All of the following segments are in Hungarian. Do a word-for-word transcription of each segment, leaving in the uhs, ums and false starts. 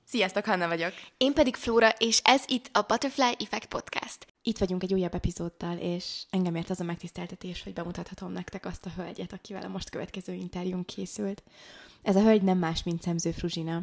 Sziasztok, Hanna vagyok. Én pedig Flóra, és ez itt a Butterfly Effect Podcast. Itt vagyunk egy újabb epizóddal, és engem ért az a megtiszteltetés, hogy bemutathatom nektek azt a hölgyet, akivel a most következő interjún készült. Ez a hölgy nem más, mint Szemző Fruzsina,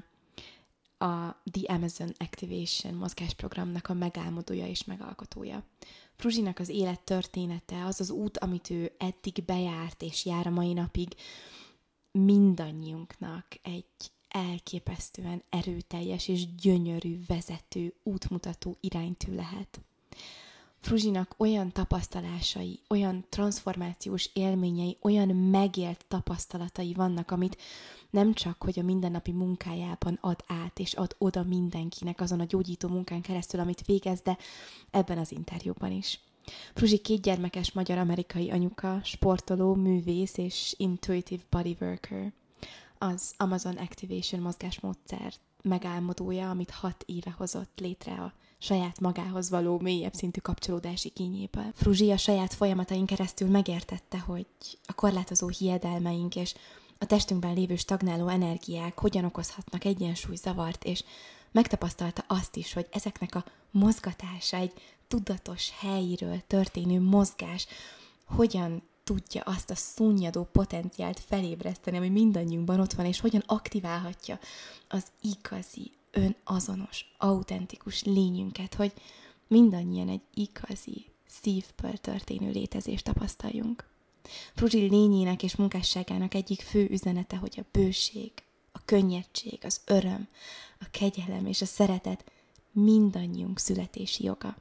a The Amazon Activation mozgásprogramnak a megálmodója és megalkotója. Fruzsinak az élet története, az az út, amit ő eddig bejárt és jár a mai napig, mindannyiunknak egy elképesztően erőteljes és gyönyörű vezető, útmutató iránytű lehet. Fruzsinak olyan tapasztalásai, olyan transformációs élményei, olyan megélt tapasztalatai vannak, amit nem csak, hogy a mindennapi munkájában ad át, és ad oda mindenkinek azon a gyógyító munkán keresztül, amit végez, de ebben az interjúban is. Fruzsi két gyermekes magyar-amerikai anyuka, sportoló, művész és intuitive bodyworker. Az Amazon Activation mozgásmódszer megálmodója, amit hat éve hozott létre a saját magához való mélyebb szintű kapcsolódási kínjéből. Fruzsi a saját folyamatain keresztül megértette, hogy a korlátozó hiedelmeink és a testünkben lévő stagnáló energiák hogyan okozhatnak egyensúlyzavart, és megtapasztalta azt is, hogy ezeknek a mozgatása, egy tudatos helyről történő mozgás hogyan tudja azt a szunnyadó potenciált felébreszteni, ami mindannyiunkban ott van, és hogyan aktiválhatja az igazi, önazonos, autentikus lényünket, hogy mindannyian egy igazi, szívből történő létezést tapasztaljunk. Fruzsi lényének és munkásságának egyik fő üzenete, hogy a bőség, a könnyedség, az öröm, a kegyelem és a szeretet mindannyiunk születési joga.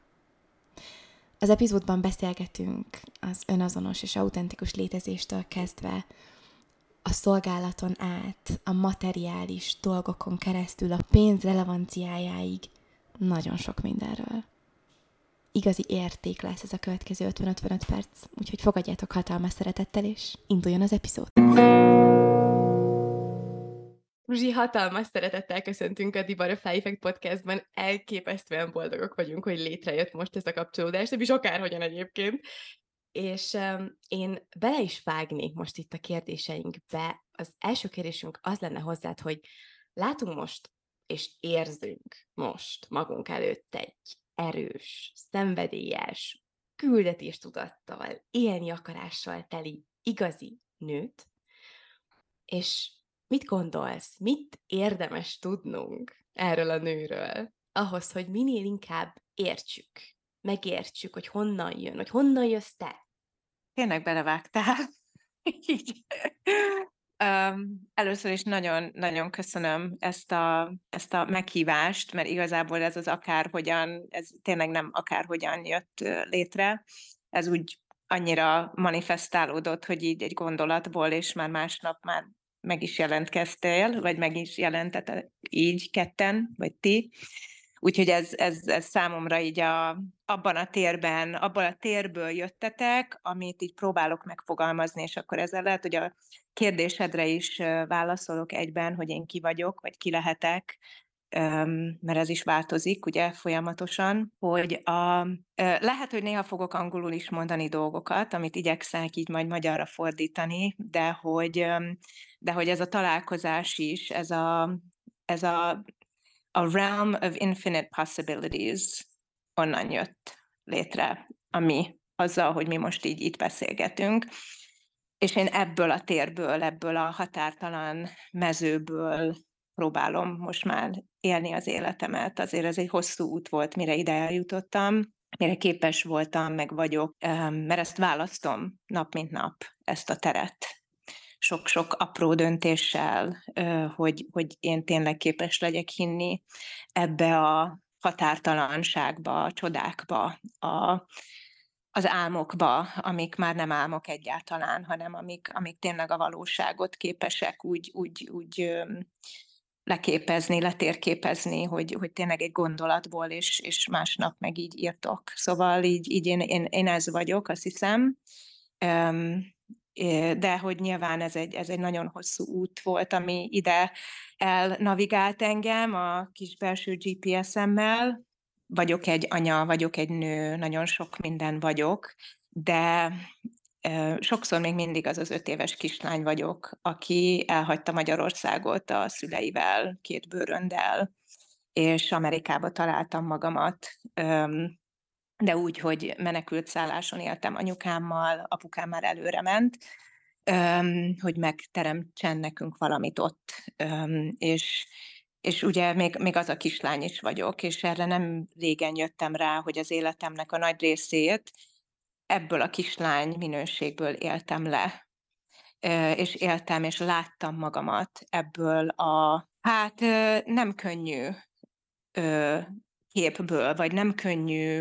Az epizódban beszélgetünk az önazonos és autentikus létezéstől kezdve a szolgálaton át, a materiális dolgokon keresztül, a pénz relevanciájáig, nagyon sok mindenről. Igazi érték lesz ez a következő ötven-ötvenöt perc, úgyhogy fogadjátok hatalmas szeretettel, és induljon az epizód! Fruzsi, hatalmas szeretettel köszöntünk a The Butterfly Effect Podcastban. Elképesztően boldogok vagyunk, hogy létrejött most ez a kapcsolódás, nem is akárhogyan egyébként. És um, én bele is vágnék most itt a kérdéseinkbe. Az első kérdésünk az lenne hozzád, hogy látunk most, és érzünk most magunk előtt egy erős, szenvedélyes, küldetéstudattal, élni akarással teli igazi nőt, és mit gondolsz, mit érdemes tudnunk erről a nőről, ahhoz, hogy minél inkább értsük, megértsük, hogy honnan jön, hogy honnan jössz te? Tényleg belevágtál. Így. Um, először is nagyon-nagyon köszönöm ezt a, ezt a meghívást, mert igazából ez az akárhogyan, ez tényleg nem akárhogyan jött létre. Ez úgy annyira manifestálódott, hogy így egy gondolatból, és már másnap már meg is jelentkeztél, vagy meg is jelentetek így ketten, vagy ti. Úgyhogy ez, ez, ez számomra így a, abban a térben, abban a térből jöttetek, amit így próbálok megfogalmazni, és akkor ezzel lehet, hogy a kérdésedre is válaszolok egyben, hogy én ki vagyok, vagy ki lehetek, mert ez is változik, ugye, folyamatosan, hogy a, lehet, hogy néha fogok angolul is mondani dolgokat, amit igyekszek így majd magyarra fordítani, de hogy, de hogy ez a találkozás is, ez a, ez a a realm of infinite possibilities onnan jött létre, ami azzal, hogy mi most így itt beszélgetünk. És én ebből a térből, ebből a határtalan mezőből próbálom most már élni az életemet. Azért ez egy hosszú út volt, mire ide eljutottam, mire képes voltam, meg vagyok, mert ezt választom nap mint nap, ezt a teret. Sok-sok apró döntéssel, hogy, hogy én tényleg képes legyek hinni ebbe a határtalanságba, a csodákba, a, az álmokba, amik már nem álmok egyáltalán, hanem amik, amik tényleg a valóságot képesek úgy, úgy, úgy leképezni, letérképezni, hogy, hogy tényleg egy gondolatból, és, és másnap meg így írtok. Szóval így, így én, én, én ez vagyok, azt hiszem. De hogy nyilván ez egy, ez egy nagyon hosszú út volt, ami ide elnavigált engem a kis belső gé pé es-emmel. Vagyok egy anya, vagyok egy nő, nagyon sok minden vagyok, de sokszor még mindig az az öt éves kislány vagyok, aki elhagyta Magyarországot a szüleivel, két bőröndel, és Amerikába találtam magamat. Öm, de úgy, hogy menekült szálláson éltem anyukámmal, apukám már előre ment, öm, hogy megteremtsen nekünk valamit ott. Öm, és, és ugye még, még az a kislány is vagyok, és erre nem régen jöttem rá, hogy az életemnek a nagy részét ebből a kislány minőségből éltem le. Ö, és éltem, és láttam magamat ebből a, hát ö, nem könnyű ö, képből, vagy nem könnyű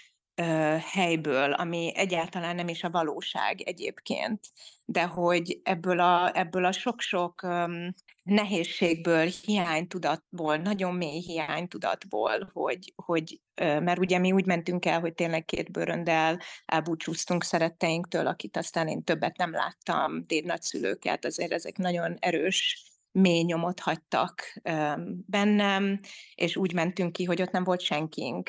ö, helyből, ami egyáltalán nem is a valóság egyébként, de hogy ebből a, ebből a sok-sok öm, nehézségből, hiánytudatból, nagyon mély hiánytudatból, hogy, hogy ö, mert ugye mi úgy mentünk el, hogy tényleg két bőröndel elbúcsúztunk szeretteinktől, akit aztán én többet nem láttam, dédnagyszülőket, azért ezek nagyon erős mély nyomot hagytak öm, bennem, és úgy mentünk ki, hogy ott nem volt senkink,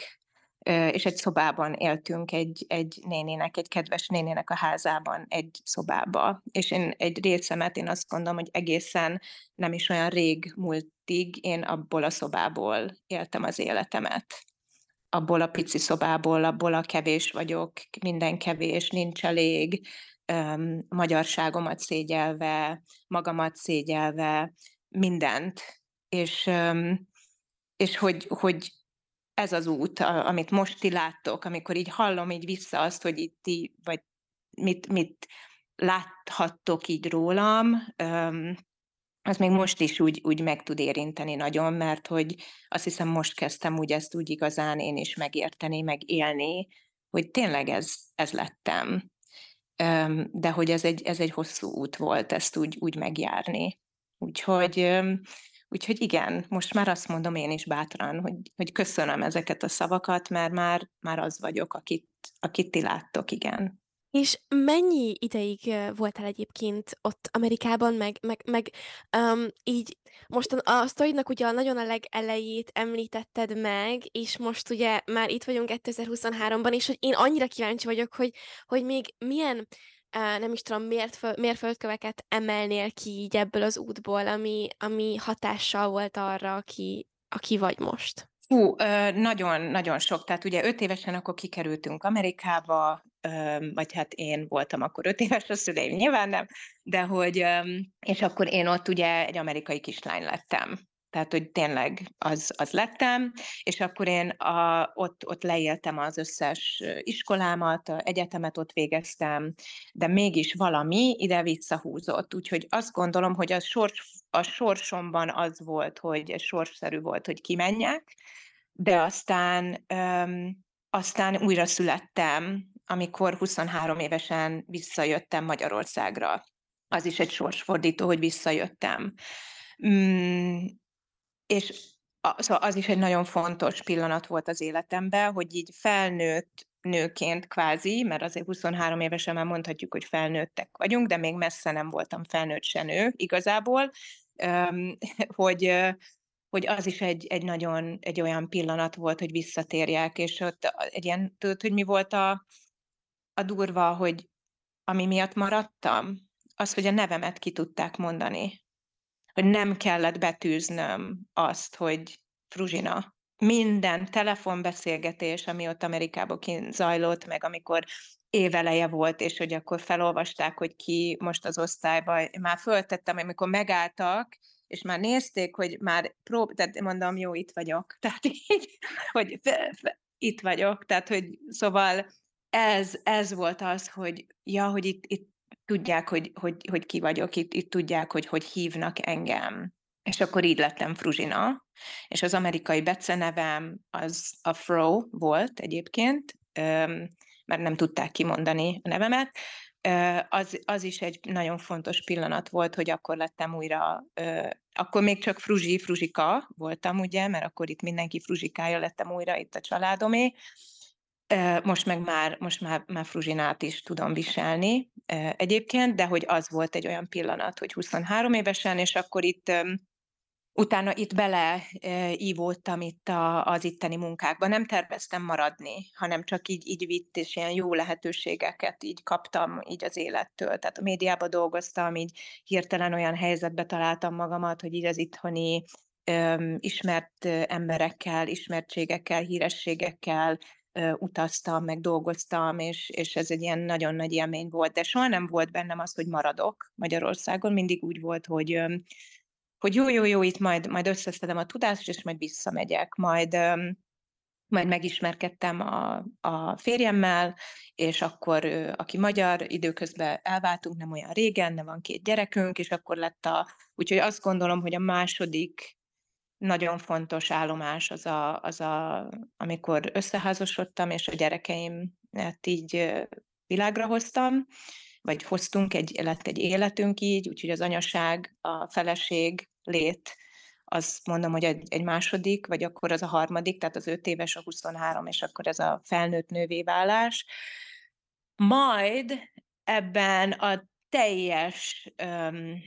és egy szobában éltünk, egy, egy néninek, egy kedves néninek a házában, egy szobába. És én egy részemet, én azt gondolom, hogy egészen nem is olyan rég múltig én abból a szobából éltem az életemet. Abból a pici szobából, abból a kevés vagyok, minden kevés, nincs elég, öm, magyarságomat szégyelve, magamat szégyelve, mindent. És, öm, és hogy, hogy ez az út, a, amit most ti láttok, amikor így hallom így vissza azt, hogy itt ti, vagy mit, mit láthattok így rólam, öm, az még most is úgy, úgy meg tud érinteni nagyon, mert hogy azt hiszem most kezdtem úgy ezt úgy igazán én is megérteni, meg élni, hogy tényleg ez, ez lettem. Öm, de hogy ez egy, ez egy hosszú út volt ezt úgy, úgy megjárni. Úgyhogy, öm, úgyhogy igen, most már azt mondom én is bátran, hogy, hogy köszönöm ezeket a szavakat, mert már, már az vagyok, akit, akit ti láttok, igen. És mennyi ideig ö, voltál egyébként ott Amerikában, meg, meg, meg um, így most a, a sztoridnak ugye a nagyon a legelejét említetted meg, és most ugye már itt vagyunk kétezer-huszonháromban, és hogy én annyira kíváncsi vagyok, hogy, hogy még milyen, uh, nem is tudom, mértföl, mérföldköveket emelnél ki így ebből az útból, ami, ami hatással volt arra, aki, aki vagy most. Hú, nagyon-nagyon sok. Tehát ugye öt évesen akkor kikerültünk Amerikába, ö, vagy hát én voltam akkor öt éves, a szüleim nyilván nem, de hogy, ö, és akkor én ott ugye egy amerikai kislány lettem. Tehát, hogy tényleg az, az lettem, és akkor én a, ott, ott leéltem az összes iskolámat, egyetemet ott végeztem, de mégis valami ide visszahúzott. Úgyhogy azt gondolom, hogy a, sors, a sorsomban az volt, hogy sorsszerű volt, hogy kimenjek, de aztán, öm, aztán újra születtem, amikor huszonhárom évesen visszajöttem Magyarországra. Az is egy sorsfordító, hogy visszajöttem. Mm, és a, szóval az is egy nagyon fontos pillanat volt az életemben, hogy így felnőtt nőként kvázi, mert azért huszonhárom évesen már mondhatjuk, hogy felnőttek vagyunk, de még messze nem voltam felnőtt se nő igazából, öm, hogy hogy az is egy, egy nagyon egy olyan pillanat volt, hogy visszatérjek, és ott egy ilyen, tudod, hogy mi volt a, a durva, hogy ami miatt maradtam? Az, hogy a nevemet ki tudták mondani. Hogy nem kellett betűznöm azt, hogy Fruzsina. Minden telefonbeszélgetés, ami ott Amerikában kint zajlott, meg amikor éveleje volt, és hogy akkor felolvasták, hogy ki most az osztályban, már föltettem, amikor megálltak, és már nézték, hogy már prób... tehát mondom, jó, itt vagyok. Tehát így, hogy fe, fe, itt vagyok. Tehát, hogy szóval ez, ez volt az, hogy ja, hogy itt, itt tudják, hogy, hogy, hogy ki vagyok, itt, itt tudják, hogy hogy hívnak engem. És akkor így lettem Fruzsina, és az amerikai becenevem az a Fro volt egyébként, mert nem tudták kimondani a nevemet. Az, az is egy nagyon fontos pillanat volt, hogy akkor lettem újra, akkor még csak Fruzsi, Fruzsika voltam, ugye, mert akkor itt mindenki Fruzsikája lettem újra, itt a családomé. Most meg már, most már, már Fruzsinát is tudom viselni egyébként, de hogy az volt egy olyan pillanat, hogy huszonhárom évesen, és akkor itt utána itt beleívódtam itt a, az itteni munkákba. Nem terveztem maradni, hanem csak így, így vitt, és ilyen jó lehetőségeket így kaptam így az élettől. Tehát a médiában dolgoztam, így hirtelen olyan helyzetbe találtam magamat, hogy így az itthoni ismert emberekkel, ismertségekkel, hírességekkel utaztam, meg dolgoztam, és, és ez egy ilyen nagyon nagy élmény volt, de soha nem volt bennem az, hogy maradok Magyarországon, mindig úgy volt, hogy, hogy jó, jó, jó, itt majd, majd összeszedem a tudást, és majd visszamegyek, majd, majd megismerkedtem a, a férjemmel, és akkor, aki magyar, időközben elváltunk, nem olyan régen, de van két gyerekünk, és akkor lett a, úgyhogy azt gondolom, hogy a második nagyon fontos állomás az, a, az a, amikor összeházasodtam, és a gyerekeimet így világra hoztam, vagy hoztunk, egy, lett egy életünk így, úgyhogy az anyaság, a feleség, lét, azt mondom, hogy egy, egy második, vagy akkor az a harmadik, tehát az öt éves, a huszonhárom, és akkor ez a felnőtt nővé válás. Majd ebben a teljes um,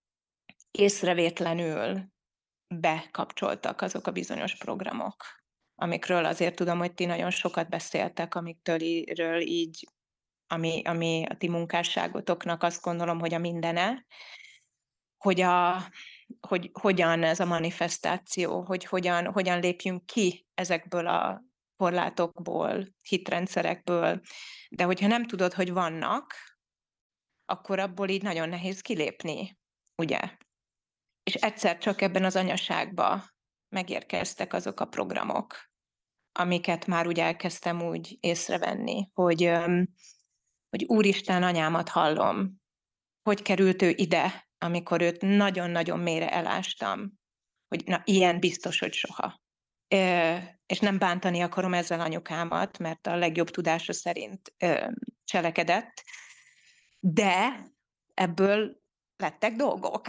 észrevétlenül bekapcsoltak azok a bizonyos programok, amikről azért tudom, hogy ti nagyon sokat beszéltek, amiktől így, ami, ami a ti munkásságotoknak azt gondolom, hogy a mindene, hogy, a, hogy hogyan ez a manifestáció, hogy hogyan, hogyan lépjünk ki ezekből a korlátokból, hitrendszerekből, de hogyha nem tudod, hogy vannak, akkor abból így nagyon nehéz kilépni, ugye? És egyszer csak ebben az anyaságban megérkeztek azok a programok, amiket már úgy elkezdtem úgy észrevenni, hogy, hogy Úristen, anyámat hallom, hogy került ő ide, amikor őt nagyon-nagyon mélyre elástam, hogy na, ilyen biztos, hogy soha. És nem bántani akarom ezzel anyukámat, mert a legjobb tudása szerint cselekedett, de ebből lettek dolgok.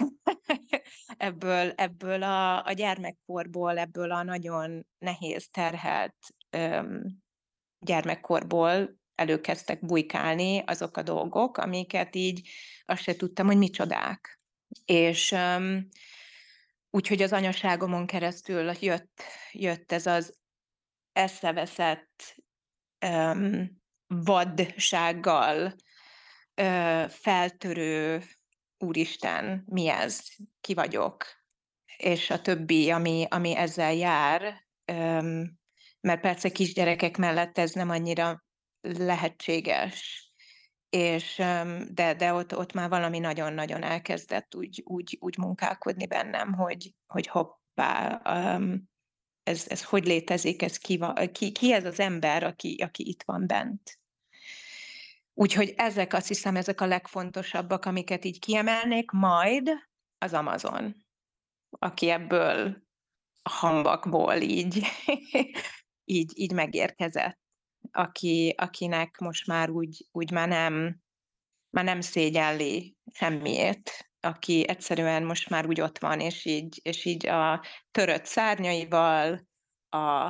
ebből ebből a, a gyermekkorból, ebből a nagyon nehéz, terhelt öm, gyermekkorból előkezdtek bujkálni azok a dolgok, amiket így azt se tudtam, hogy micsodák. És öm, úgyhogy az anyaságomon keresztül jött, jött ez az eszeveszett öm, vadsággal ö, feltörő Úristen, mi ez? Ki vagyok? És a többi, ami, ami ezzel jár, öm, mert persze kisgyerekek mellett ez nem annyira lehetséges, és, öm, de, de ott, ott már valami nagyon-nagyon elkezdett úgy, úgy, úgy munkálkodni bennem, hogy, hogy hoppá, öm, ez, ez hogy létezik, ez ki, ki, ki ez az ember, aki, aki itt van bent. Úgyhogy ezek, azt hiszem, ezek a legfontosabbak, amiket így kiemelnék, majd az Amazon, aki ebből a hambakból így, így, így megérkezett, aki, akinek most már úgy, úgy már, nem, már nem szégyelli semmiét, aki egyszerűen most már úgy ott van, és így, és így a törött szárnyaival, a,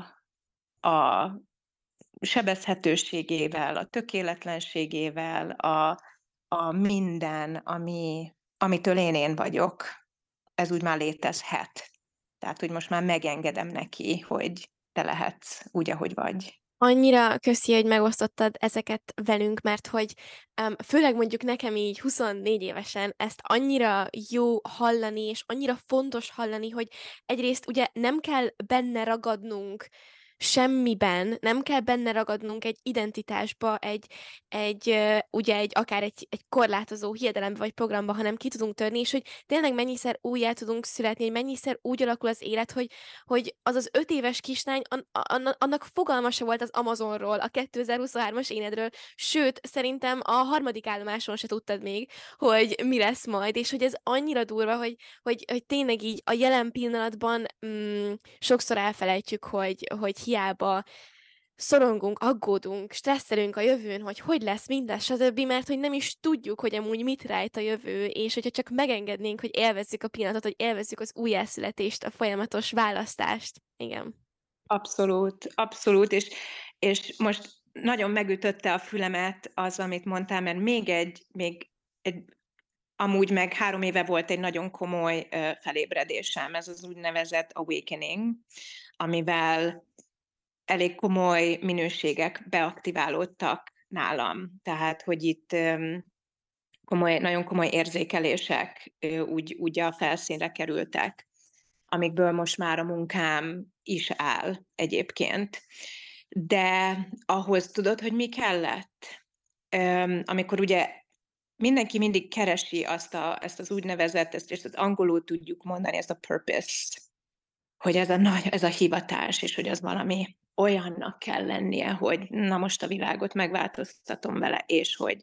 a sebezhetőségével, a tökéletlenségével, a, a minden, ami, amitől én én vagyok, ez úgy már létezhet. Tehát, hogy most már megengedem neki, hogy te lehetsz úgy, ahogy vagy. Annyira köszi, hogy megosztottad ezeket velünk, mert hogy um, főleg mondjuk nekem így huszonnégy évesen ezt annyira jó hallani, és annyira fontos hallani, hogy egyrészt ugye nem kell benne ragadnunk semmiben, nem kell benne ragadnunk egy identitásba, egy, egy ugye egy, akár egy, egy korlátozó hiedelembe vagy programba, hanem ki tudunk törni, és hogy tényleg mennyiszer újjá tudunk születni, hogy mennyiszer úgy alakul az élet, hogy, hogy az az öt éves kislány, an, an, annak fogalma se volt az Amazonról, a kétezer-huszonhármas énedről, sőt, szerintem a harmadik állomáson se tudtad még, hogy mi lesz majd, és hogy ez annyira durva, hogy, hogy, hogy tényleg így a jelen pillanatban mm, sokszor elfelejtjük, hogy, hogy hiába szorongunk, aggódunk, stresszelünk a jövőn, hogy hogy lesz minden, stb., mert hogy nem is tudjuk, hogy amúgy mit rejt a jövő, és hogyha csak megengednénk, hogy élvezzük a pillanatot, hogy élvezzük az újjászületést, a folyamatos választást. Igen. Abszolút, abszolút, és, és most nagyon megütötte a fülemet az, amit mondtál, mert még egy, még egy amúgy meg három éve volt egy nagyon komoly uh, felébredésem, ez az úgynevezett awakening, amivel elég komoly minőségek beaktiválódtak nálam. Tehát, hogy itt um, komoly, nagyon komoly érzékelések uh, úgy, úgy a felszínre kerültek, amikből most már a munkám is áll egyébként. De ahhoz tudod, hogy mi kellett? Öm, amikor ugye mindenki mindig keresi azt a, ezt az úgynevezett, ezt, ezt az angolul tudjuk mondani, ezt a purpose, hogy ez a nagy, ez a hivatás, és hogy az valami olyannak kell lennie, hogy na most a világot megváltoztatom vele, és hogy...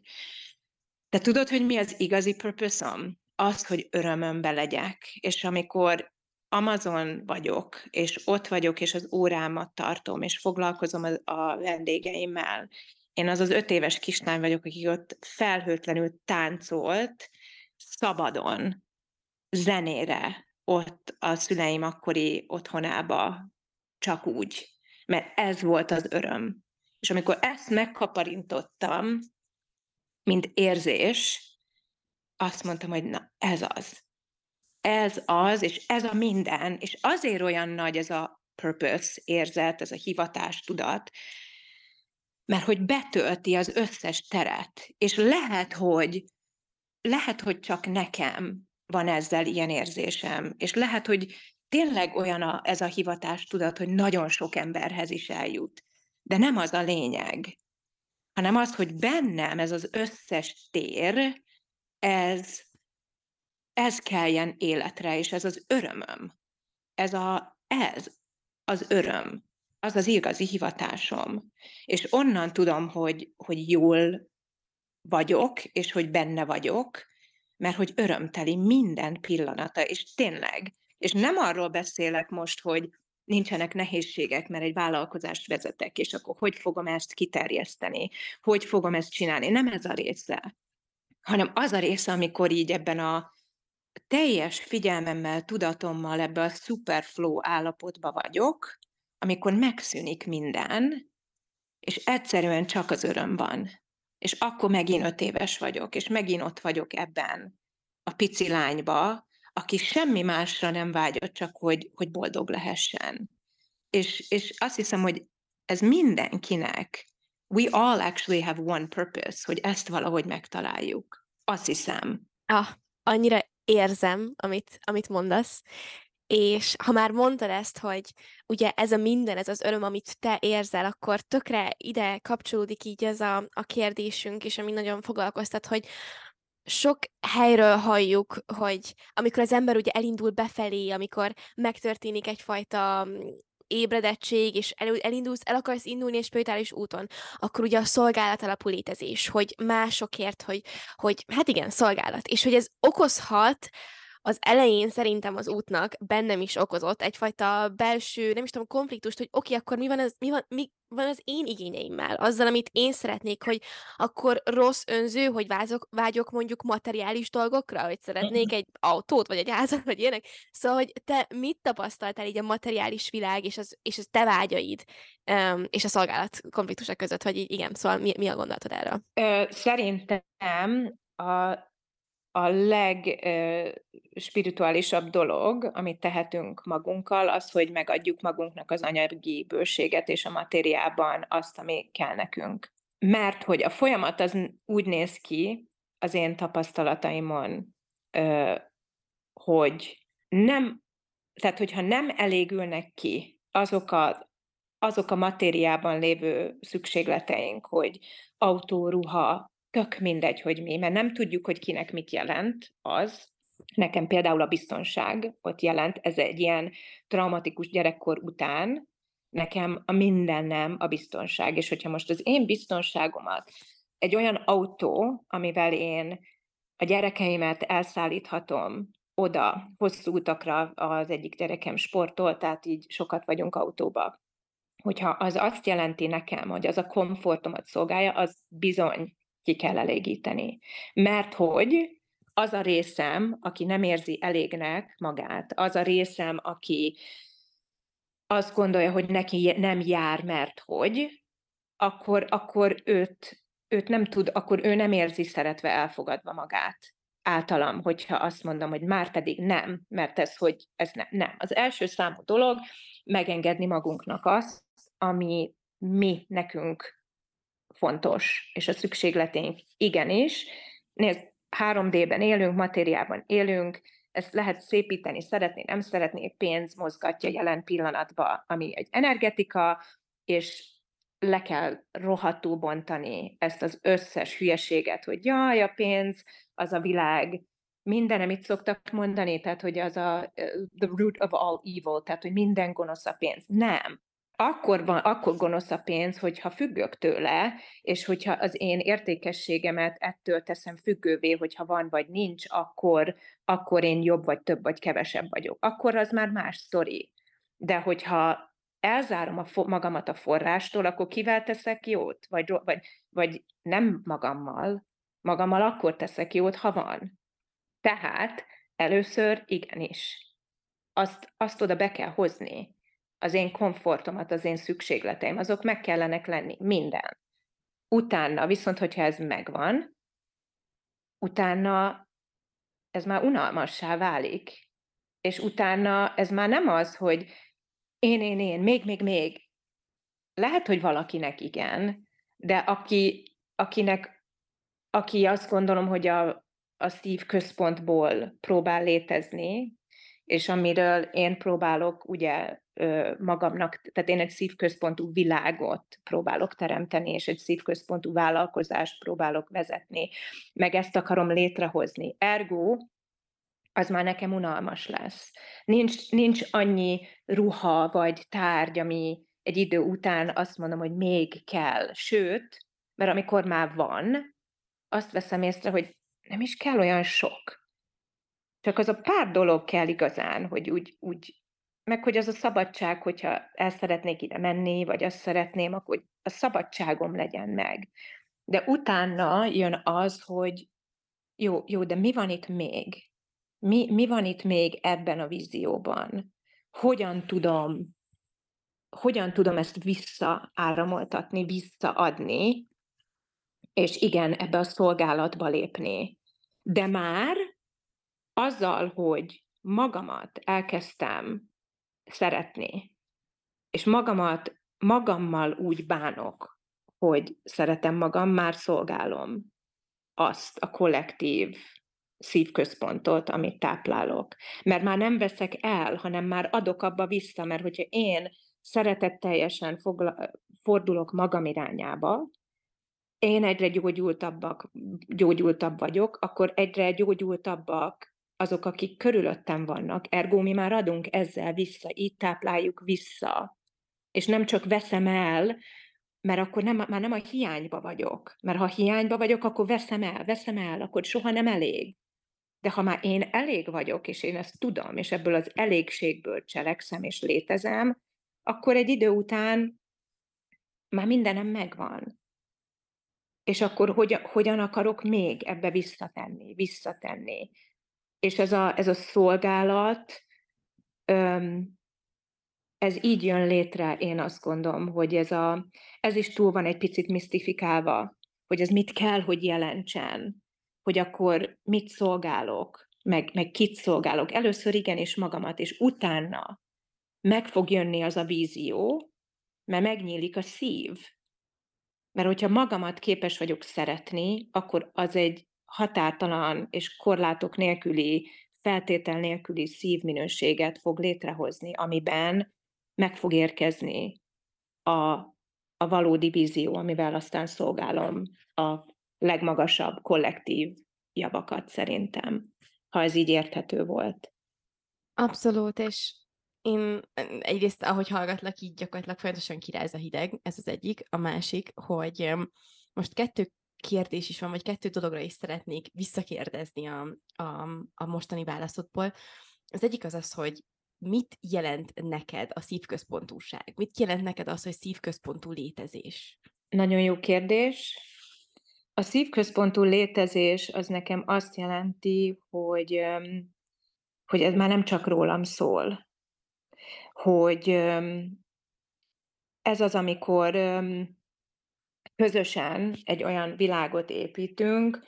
De tudod, hogy mi az igazi purpose-om? Az, hogy örömömbe legyek, és amikor Amazon vagyok, és ott vagyok, és az órámat tartom, és foglalkozom a, a vendégeimmel. Én az az öt éves kislány vagyok, aki ott felhőtlenül táncolt, szabadon, zenére, ott a szüleim akkori otthonába, csak úgy. Mert ez volt az öröm. És amikor ezt megkaparintottam, mint érzés, azt mondtam, hogy na, ez az. Ez az, és ez a minden, és azért olyan nagy ez a purpose érzet, ez a hivatás tudat, mert hogy betölti az összes teret, és lehet, hogy lehet, hogy csak nekem van ezzel ilyen érzésem, és lehet, hogy tényleg olyan a, ez a hivatás tudat, hogy nagyon sok emberhez is eljut. De nem az a lényeg, hanem az, hogy bennem ez az összes tér, ez, ez keljen életre, és ez az örömöm. Ez, a, ez az öröm, az az igazi hivatásom. És onnan tudom, hogy, hogy jól vagyok, és hogy benne vagyok, mert hogy örömteli minden pillanata, és tényleg. És nem arról beszélek most, hogy nincsenek nehézségek, mert egy vállalkozást vezetek, és akkor hogy fogom ezt kiterjeszteni, hogy fogom ezt csinálni. Nem ez a része, hanem az a része, amikor így ebben a teljes figyelmemmel, tudatommal ebben a superflow állapotban vagyok, amikor megszűnik minden, és egyszerűen csak az öröm van. És akkor megint öt éves vagyok, és megint ott vagyok ebben a pici lányba, aki semmi másra nem vágyott, csak hogy, hogy boldog lehessen. És, és azt hiszem, hogy ez mindenkinek, we all actually have one purpose, hogy ezt valahogy megtaláljuk. Azt hiszem. Ah, annyira érzem, amit, amit mondasz, és ha már mondtad ezt, hogy ugye ez a minden, ez az öröm, amit te érzel, akkor tökre ide kapcsolódik így ez a, a kérdésünk, és ami nagyon foglalkoztat, hogy sok helyről halljuk, hogy amikor az ember ugye elindul befelé, amikor megtörténik egyfajta ébredettség, és el, elindulsz, el akarsz indulni egy spirituális úton, akkor ugye a szolgálat alapú létezés, hogy másokért, hogy, hogy hát igen, szolgálat, és hogy ez okozhat az elején szerintem az útnak bennem is okozott egyfajta belső, nem is tudom, konfliktust, hogy oké, okay, akkor mi van, az, mi, van, mi van az én igényeimmel, azzal, amit én szeretnék, hogy akkor rossz önző, hogy vágyok, vágyok mondjuk materiális dolgokra, hogy szeretnék egy autót, vagy egy házat, vagy ilyenek. Szóval, hogy te mit tapasztaltál így a materiális világ és az, és az te vágyaid um, és a szolgálat konfliktusok között, hogy így igen, szóval mi, mi a gondolatod erről? Ö, szerintem a A legspirituálisabb dolog, amit tehetünk magunkkal, az, hogy megadjuk magunknak az anyagi bőséget és a matériában azt, ami kell nekünk. Mert hogy a folyamat az úgy néz ki az én tapasztalataimon, hogy nem, tehát hogyha nem elégülnek ki azok a, azok a matériában lévő szükségleteink, hogy autó, ruha, tök mindegy, hogy mi, mert nem tudjuk, hogy kinek mit jelent az. Nekem például a biztonság ott jelent, ez egy ilyen traumatikus gyerekkor után, nekem a mindennem a biztonság, és hogyha most az én biztonságomat egy olyan autó, amivel én a gyerekeimet elszállíthatom oda, hosszú utakra, az egyik gyerekem sportol, tehát így sokat vagyunk autóba. Hogyha az azt jelenti nekem, hogy az a komfortomat szolgálja, az bizony ki kell elégíteni. Mert hogy az a részem, aki nem érzi elégnek magát, az a részem, aki azt gondolja, hogy neki nem jár, mert hogy, akkor, akkor őt, őt nem tud, akkor ő nem érzi szeretve, elfogadva magát általam, hogyha azt mondom, hogy már pedig nem, mert ez, hogy ez nem. nem. Az első számú dolog megengedni magunknak azt, ami mi nekünk fontos, és a szükségleteink igenis. Nézd, három dé-ben élünk, matériában élünk, ezt lehet szépíteni, szeretni, nem szeretni, pénz mozgatja jelen pillanatban, ami egy energetika, és le kell rohadtul bontani ezt az összes hülyeséget, hogy jaj, a pénz, az a világ minden, amit szoktak mondani, tehát, hogy az a the root of all evil, tehát, hogy minden gonosz a pénz. Nem. Akkor, van, akkor gonosz a pénz, hogyha függök tőle, és hogyha az én értékességemet ettől teszem függővé, hogyha van vagy nincs, akkor, akkor én jobb vagy több vagy kevesebb vagyok. Akkor az már más sztori. De hogyha elzárom a fo- magamat a forrástól, akkor kivel teszek jót? Vagy, vagy, vagy nem magammal. Magammal akkor teszek jót, ha van. Tehát először igenis. Azt, azt oda be kell hozni. Az én komfortomat, az én szükségleteim, azok meg kellenek lenni. Minden. Utána, viszont hogyha ez megvan, utána ez már unalmassá válik. És utána ez már nem az, hogy én, én, én, még, még, még. Lehet, hogy valakinek igen, de aki, akinek, aki azt gondolom, hogy a, a szívközpontból próbál létezni, és amiről én próbálok ugye magamnak, tehát én egy szívközpontú világot próbálok teremteni, és egy szívközpontú vállalkozást próbálok vezetni, meg ezt akarom létrehozni. Ergo, az már nekem unalmas lesz. Nincs, nincs annyi ruha vagy tárgy, ami egy idő után azt mondom, hogy még kell. Sőt, mert amikor már van, azt veszem észre, hogy nem is kell olyan sok. Csak az a pár dolog kell igazán, hogy úgy, úgy meg hogy az a szabadság, hogyha el szeretnék ide menni, vagy azt szeretném, akkor a szabadságom legyen meg. De utána jön az, hogy jó, jó, de mi van itt még? Mi, mi van itt még ebben a vízióban? Hogyan tudom, hogyan tudom ezt visszaáramoltatni, visszaadni, és igen, ebbe a szolgálatba lépni. De már azzal, hogy magamat elkezdtem szeretni, és magamat, magammal úgy bánok, hogy szeretem magam, már szolgálom azt a kollektív szívközpontot, amit táplálok. Mert már nem veszek el, hanem már adok abba vissza, mert hogyha én szeretetteljesen fogla- fordulok magam irányába, én egyre gyógyultabbak, gyógyultabb vagyok, akkor egyre gyógyultabbak azok, akik körülöttem vannak. Ergo mi már adunk ezzel vissza, így tápláljuk vissza. És nem csak veszem el, mert akkor nem, már nem a hiányba vagyok. Mert ha hiányba vagyok, akkor veszem el, veszem el, akkor soha nem elég. De ha már én elég vagyok, és én ezt tudom, és ebből az elégségből cselekszem, és létezem, akkor egy idő után már mindenem megvan. És akkor hogyan, hogyan akarok még ebbe visszatenni, visszatenni. És ez a, ez a szolgálat, öm, ez így jön létre, én azt gondolom, hogy ez, a, ez is túl van egy picit misztifikálva, hogy ez mit kell, hogy jelentsen, hogy akkor mit szolgálok, meg, meg kit szolgálok. Először igenis magamat, és utána meg fog jönni az a vízió, mert megnyílik a szív. Mert hogyha magamat képes vagyok szeretni, akkor az egy határtalan és korlátok nélküli, feltétel nélküli szívminőséget fog létrehozni, amiben meg fog érkezni a, a valódi vízió, amivel aztán szolgálom a legmagasabb kollektív javakat szerintem, ha ez így érthető volt. Abszolút, és én egyrészt, ahogy hallgatlak, így gyakorlatilag folyamatosan kiráz a hideg, ez az egyik. A másik, hogy öm, most kettő kérdés is van, vagy kettő dologra is szeretnék visszakérdezni a, a, a mostani válaszodból. Az egyik az az, hogy mit jelent neked a szívközpontúság? Mit jelent neked az, hogy szívközpontú létezés? Nagyon jó kérdés. A szívközpontú létezés az nekem azt jelenti, hogy, öm, hogy ez már nem csak rólam szól. Hogy öm, ez az, amikor öm, közösen egy olyan világot építünk,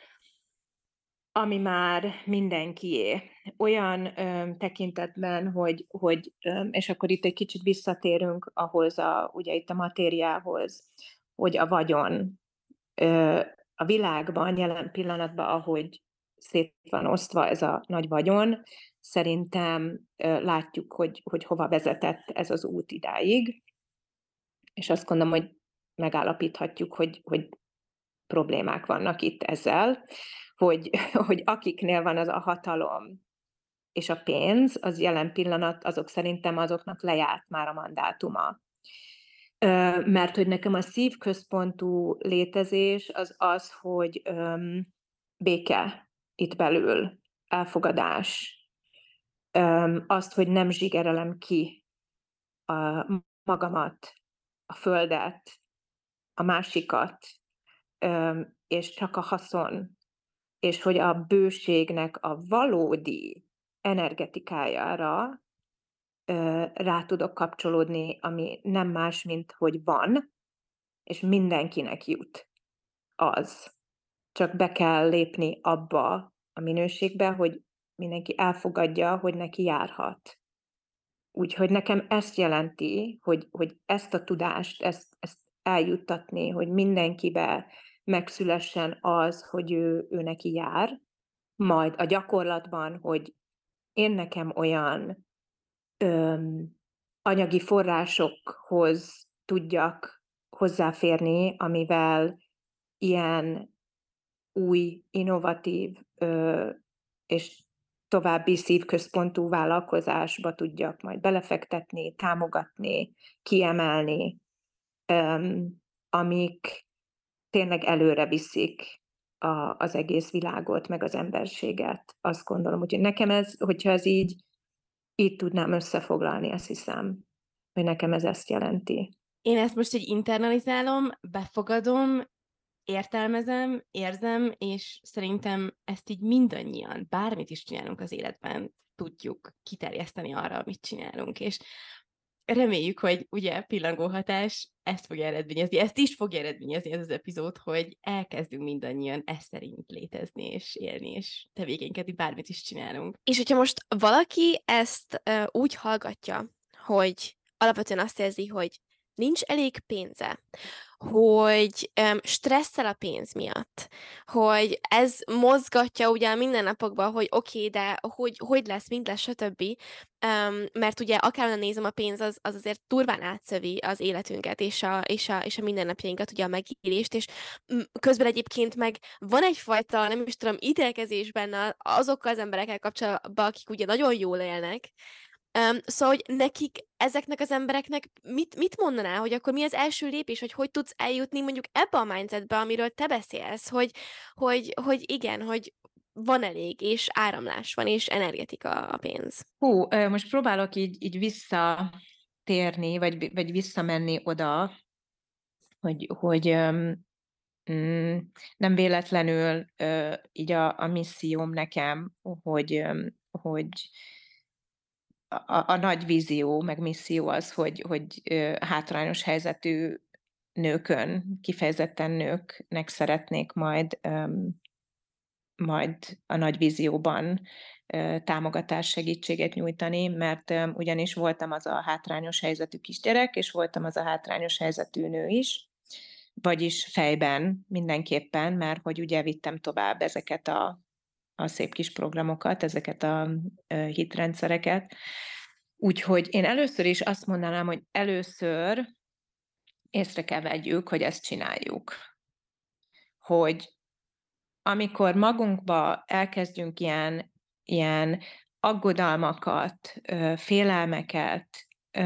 ami már mindenkié. Olyan öm, tekintetben, hogy, hogy öm, és akkor itt egy kicsit visszatérünk ahhoz, a, ugye itt a matériához, hogy a vagyon ö, a világban, jelen pillanatban, ahogy szét van osztva ez a nagy vagyon, szerintem látjuk, hogy, hogy hova vezetett ez az út idáig, és azt gondolom, hogy megállapíthatjuk, hogy, hogy problémák vannak itt ezzel, hogy, hogy akiknél van az a hatalom és a pénz, az jelen pillanat, azok szerintem azoknak lejárt már a mandátuma. Mert hogy nekem a szívközpontú létezés az az, hogy öm, béke itt belül, elfogadás, öm, azt, hogy nem zsigerelem ki a magamat, a földet, a másikat, öm, és csak a haszon, és hogy a bőségnek a valódi energetikájára ö, rá tudok kapcsolódni, ami nem más, mint hogy van, és mindenkinek jut az. Csak be kell lépni abba a minőségbe, hogy mindenki elfogadja, hogy neki járhat. Úgyhogy nekem ezt jelenti, hogy, hogy ezt a tudást, ezt, ezt eljuttatni, hogy mindenkibe megszülessen az, hogy ő, ő neki jár, majd a gyakorlatban, hogy én nekem olyan öm, anyagi forrásokhoz tudjak hozzáférni, amivel ilyen új, innovatív ö, és további szívközpontú vállalkozásba tudjak majd belefektetni, támogatni, kiemelni, öm, amik tényleg előre viszik a, az egész világot, meg az emberséget. Azt gondolom, hogy nekem ez, hogyha ez így, így tudnám összefoglalni, azt hiszem, hogy nekem ez ezt jelenti. Én ezt most így internalizálom, befogadom, értelmezem, érzem, és szerintem ezt így mindannyian, bármit is csinálunk az életben, tudjuk kiterjeszteni arra, amit csinálunk, és reméljük, hogy ugye pillangóhatás ezt fogja eredményezni, ezt is fogja eredményezni ez az epizód, hogy elkezdünk mindannyian ezt szerint létezni, és élni, és tevékenykedni, bármit is csinálunk. És hogyha most valaki ezt uh, úgy hallgatja, hogy alapvetően azt érzi, hogy nincs elég pénze, hogy um, stresszel a pénz miatt, hogy ez mozgatja ugye a mindennapokban, hogy oké, okay, de hogy, hogy lesz, mint lesz, stb. Um, mert ugye akárhonnan nézem, a pénz az, az azért durván átszövi az életünket, és a, és a, és a mindennapjainkat, ugye a megélést, és közben egyébként meg van egyfajta, nem is tudom, ítélkezés benne azokkal az emberekkel kapcsolatban, akik ugye nagyon jól élnek. Um, szóval, hogy nekik, ezeknek az embereknek mit, mit mondaná, hogy akkor mi az első lépés, hogy hogy tudsz eljutni mondjuk ebbe a mindsetbe, amiről te beszélsz, hogy, hogy, hogy igen, hogy van elég, és áramlás van, és energetika a pénz. Hú, most próbálok így, így visszatérni, vagy, vagy visszamenni oda, hogy, hogy mm, nem véletlenül így a, a misszióm nekem, hogy, hogy a, a nagy vízió, meg misszió az, hogy, hogy hátrányos helyzetű nőkön, kifejezetten nőknek szeretnék majd, majd a nagy vízióban támogatás, segítséget nyújtani, mert ugyanis voltam az a hátrányos helyzetű kisgyerek, és voltam az a hátrányos helyzetű nő is, vagyis fejben mindenképpen, mert hogy ugye vittem tovább ezeket a, a szép kis programokat, ezeket a hitrendszereket. Úgyhogy én először is azt mondanám, hogy először észre kell vegyük, hogy ezt csináljuk. Hogy amikor magunkba elkezdünk ilyen, ilyen aggodalmakat, félelmeket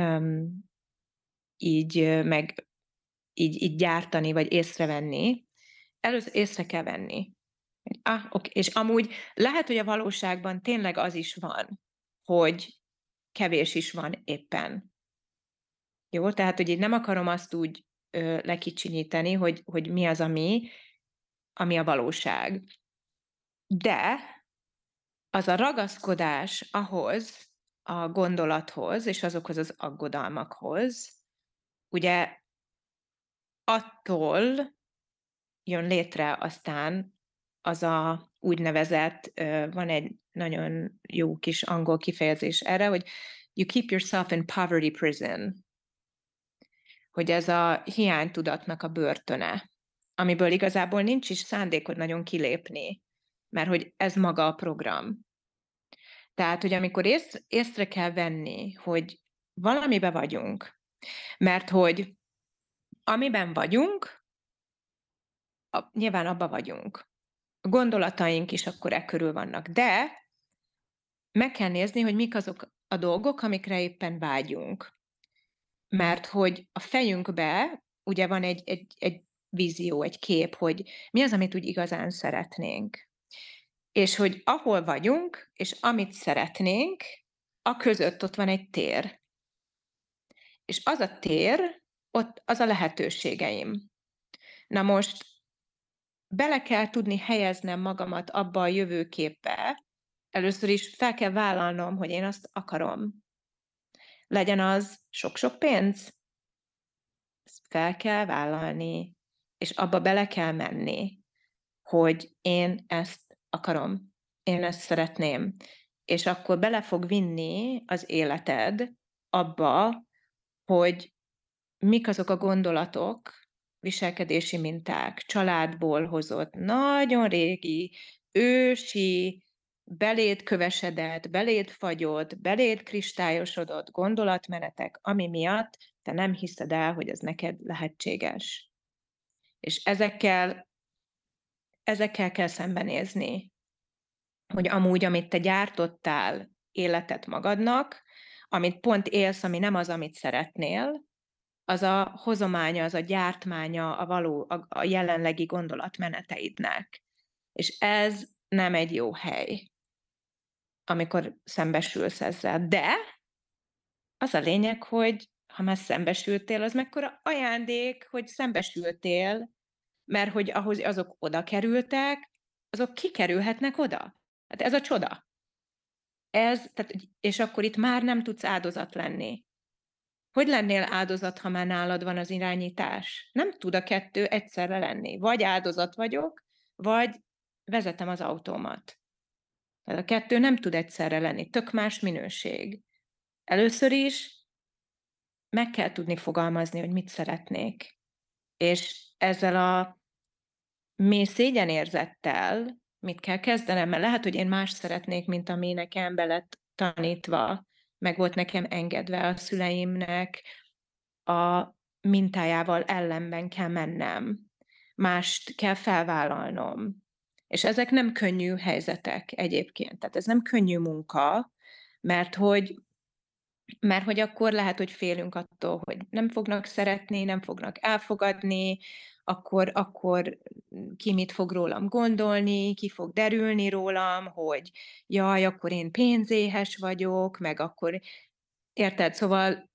így meg így, így gyártani, vagy észrevenni, először észre kell venni. Ah, okay. És amúgy lehet, hogy a valóságban tényleg az is van, hogy kevés is van éppen. Jó? Tehát, hogy én nem akarom azt úgy ö, lekicsinyíteni, hogy, hogy mi az, ami, ami a valóság. De az a ragaszkodás ahhoz, a gondolathoz, és azokhoz az aggodalmakhoz, ugye attól jön létre aztán az a úgynevezett, van egy nagyon jó kis angol kifejezés erre, hogy you keep yourself in poverty prison, hogy ez a hiánytudatnak a börtöne, amiből igazából nincs is szándékod nagyon kilépni, mert hogy ez maga a program. Tehát, hogy amikor észre, észre kell venni, hogy valamibe vagyunk, mert hogy amiben vagyunk, a, nyilván abba vagyunk. A gondolataink is akkor e körül vannak, de meg kell nézni, hogy mik azok a dolgok, amikre éppen vágyunk. Mert hogy a fejünkbe ugye van egy, egy, egy vízió, egy kép, hogy mi az, amit úgy igazán szeretnénk. És hogy ahol vagyunk, és amit szeretnénk, a között ott van egy tér. És az a tér, ott az a lehetőségeim. Na most bele kell tudni helyeznem magamat abba a jövőképbe, először is fel kell vállalnom, hogy én azt akarom. Legyen az sok-sok pénz, ezt fel kell vállalni, és abba bele kell menni, hogy én ezt akarom, én ezt szeretném. És akkor bele fog vinni az életed abba, hogy mik azok a gondolatok, viselkedési minták, családból hozott, nagyon régi, ősi, beléd kövesedett, beléd fagyott, beléd kristályosodott gondolatmenetek, ami miatt te nem hiszed el, hogy ez neked lehetséges. És ezekkel, ezekkel kell szembenézni, hogy amúgy, amit te gyártottál életet magadnak, amit pont élsz, ami nem az, amit szeretnél, az a hozománya, az a gyártmánya a való, a, a jelenlegi gondolatmeneteidnek. És ez nem egy jó hely, amikor szembesülsz ezzel. De az a lényeg, hogy ha már szembesültél, az mekkora ajándék, hogy szembesültél, mert hogy ahhoz azok oda kerültek, azok kikerülhetnek oda. Hát ez a csoda. Ez, tehát, és akkor itt már nem tudsz áldozat lenni. Hogy lennél áldozat, ha már nálad van az irányítás? Nem tud a kettő egyszerre lenni. Vagy áldozat vagyok, vagy vezetem az autómat. Tehát a kettő nem tud egyszerre lenni. Tök más minőség. Először is meg kell tudni fogalmazni, hogy mit szeretnék. És ezzel a mély szégyenérzettel mit kell kezdenem? Mert lehet, hogy én más szeretnék, mint ami nekem be lett tanítva, meg volt nekem engedve a szüleimnek, a mintájával ellenben kell mennem. Mást kell felvállalnom. És ezek nem könnyű helyzetek egyébként. Tehát ez nem könnyű munka, mert hogy, mert hogy akkor lehet, hogy félünk attól, hogy nem fognak szeretni, nem fognak elfogadni, akkor, akkor ki mit fog rólam gondolni, ki fog derülni rólam, hogy jaj, akkor én pénzéhes vagyok, meg akkor, érted? Szóval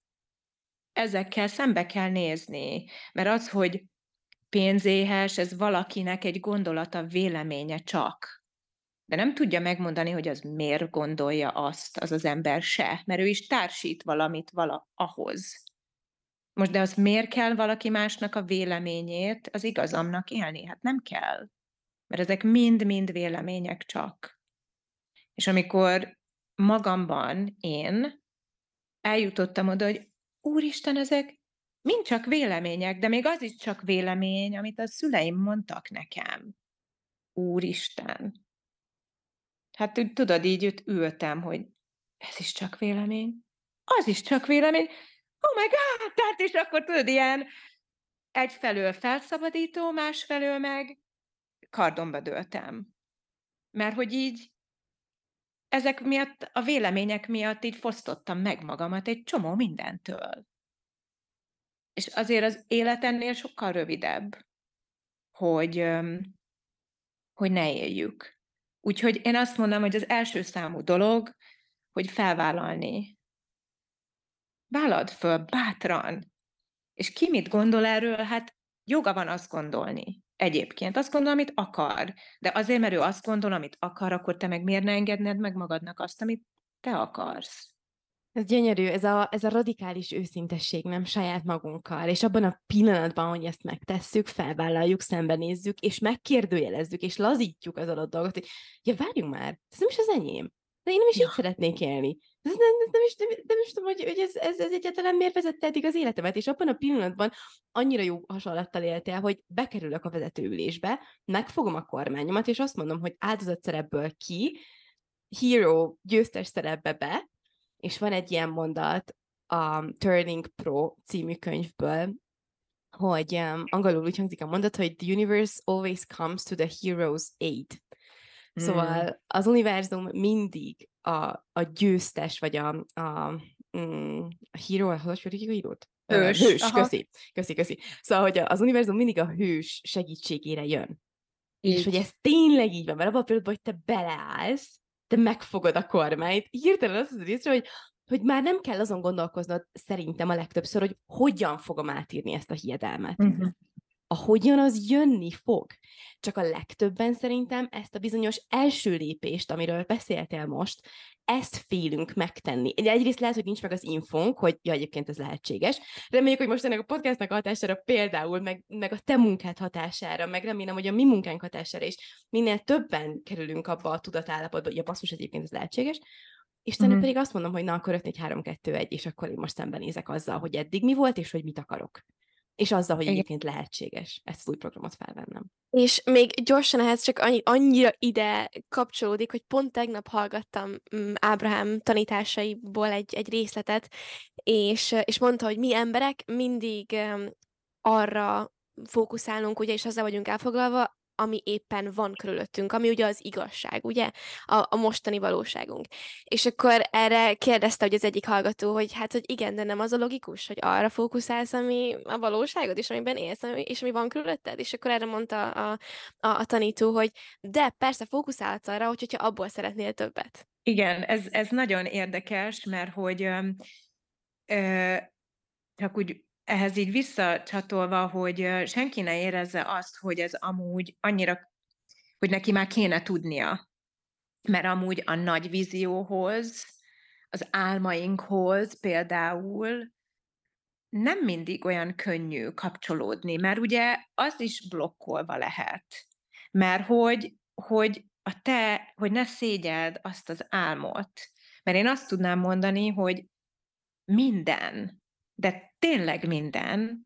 ezekkel szembe kell nézni, mert az, hogy pénzéhes, ez valakinek egy gondolata, véleménye csak. De nem tudja megmondani, hogy az miért gondolja azt az az ember se, mert ő is társít valamit vala ahhoz. Most de az miért kell valaki másnak a véleményét az igazamnak élni? Hát nem kell. Mert ezek mind-mind vélemények csak. És amikor magamban én eljutottam oda, hogy úristen, ezek mind csak vélemények, de még az is csak vélemény, amit a szüleim mondtak nekem. Úristen. Hát úgy, tudod, így ott ültem, hogy ez is csak vélemény, az is csak vélemény, oh my god, tehát és akkor tudod, ilyen egyfelől felszabadító, másfelől meg kardomba dőltem. Mert hogy így ezek miatt, a vélemények miatt így fosztottam meg magamat egy csomó mindentől. És azért az élet ennél sokkal rövidebb, hogy, hogy ne éljük. Úgyhogy én azt mondom, hogy az első számú dolog, hogy felvállalni. Vállald föl, bátran. És ki mit gondol erről? Hát joga van azt gondolni. Egyébként azt gondol, amit akar. De azért, mert ő azt gondol, amit akar, akkor te meg miért ne engedned meg magadnak azt, amit te akarsz? Ez gyönyörű, ez a, ez a radikális őszintesség, nem saját magunkkal, és abban a pillanatban, hogy ezt megtesszük, felvállaljuk, szembenézzük, és megkérdőjelezzük, és lazítjuk az adott dolgot, hogy ja, várjunk már, ez nem is az enyém. de én nem is Ja. így szeretnék élni. Ez nem, nem, nem, is, nem, nem is tudom, hogy, hogy ez, ez, ez egyáltalán miért vezette eddig az életemet, és abban a pillanatban annyira jó hasonlattal éltél, hogy bekerülök a vezetőülésbe, megfogom a kormányomat, és azt mondom, hogy áldozatszerepből ki, hero győztes szerepbe be, és van egy ilyen mondat a Turning Pro című könyvből, hogy um, angolul úgy hangzik a mondat, hogy the universe always comes to the hero's aid. Hmm. Szóval az univerzum mindig a, a győztes, vagy a, a, mm, a hero, hogy fordítjuk a hírót? Hős. Hős, Aha. köszi, köszi, köszi. Szóval, hogy az univerzum mindig a hős segítségére jön. Így. És hogy ez tényleg így van, mert abban a pillanatban, hogy te beleállsz, te megfogod a kormányt, hirtelen az az részre, hogy, hogy már nem kell azon gondolkoznod szerintem a legtöbbször, hogy hogyan fogom átírni ezt a hiedelmet. Uh-huh. A hogyan az jönni fog. Csak a legtöbben szerintem ezt a bizonyos első lépést, amiről beszéltél most, ezt félünk megtenni. Egyrészt lehet, hogy nincs meg az infónk, hogy ja, egyébként ez lehetséges. Reméljük, hogy most ennek a podcastnak a hatására például, meg, meg a te munkád hatására, meg remélem, hogy a mi munkánk hatására is minél többen kerülünk abba a tudatállapotba, hogy ja, basszus, egyébként ez lehetséges. Istenül Mhm. pedig azt mondom, hogy na, akkor öt négy három kettő egy, és akkor én most szembenézek azzal, hogy eddig mi volt, és hogy mit akarok. És azzal, hogy Igen. egyébként lehetséges ezt az új programot felvennem. És még gyorsan ehhez csak annyi, annyira ide kapcsolódik, hogy pont tegnap hallgattam mm, Ábrahám tanításaiból egy, egy részletet, és, és mondta, hogy mi emberek mindig um, arra fókuszálunk, ugye, és azzal vagyunk elfoglalva, ami éppen van körülöttünk, ami ugye az igazság, ugye, a, a mostani valóságunk. És akkor erre kérdezte, hogy az egyik hallgató, hogy hát, hogy igen, de nem az a logikus, hogy arra fókuszálsz, ami a valóságod, és amiben élsz, ami- és ami van körülötted. És akkor erre mondta a, a, a tanító, hogy de persze fókuszálsz arra, hogy, hogyha abból szeretnél többet. Igen, ez, ez nagyon érdekes, mert hogy öm, ö, csak úgy ehhez így visszacsatolva, hogy ö, senki ne érezze azt, hogy ez amúgy annyira, hogy neki már kéne tudnia. Mert amúgy a nagy vízióhoz, az álmainkhoz például nem mindig olyan könnyű kapcsolódni, mert ugye az is blokkolva lehet. Mert hogy, hogy a te, hogy ne szégyeld azt az álmot. Mert én azt tudnám mondani, hogy minden, de tényleg minden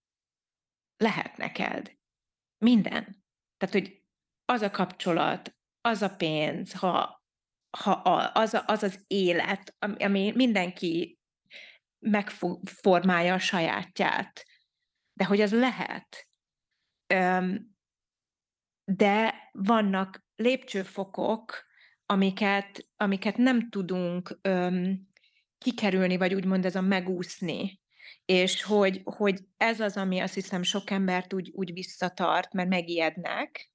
lehet neked. Minden. Tehát, hogy az a kapcsolat, az a pénz, ha, ha a, az, a, az az élet, ami, ami mindenki megformálja a sajátját. De hogy az lehet. Öm, de vannak lépcsőfokok, amiket, amiket nem tudunk öm, kikerülni, vagy úgymond ez a megúszni. És hogy, hogy ez az, ami azt hiszem sok embert úgy, úgy visszatart, mert megijednek,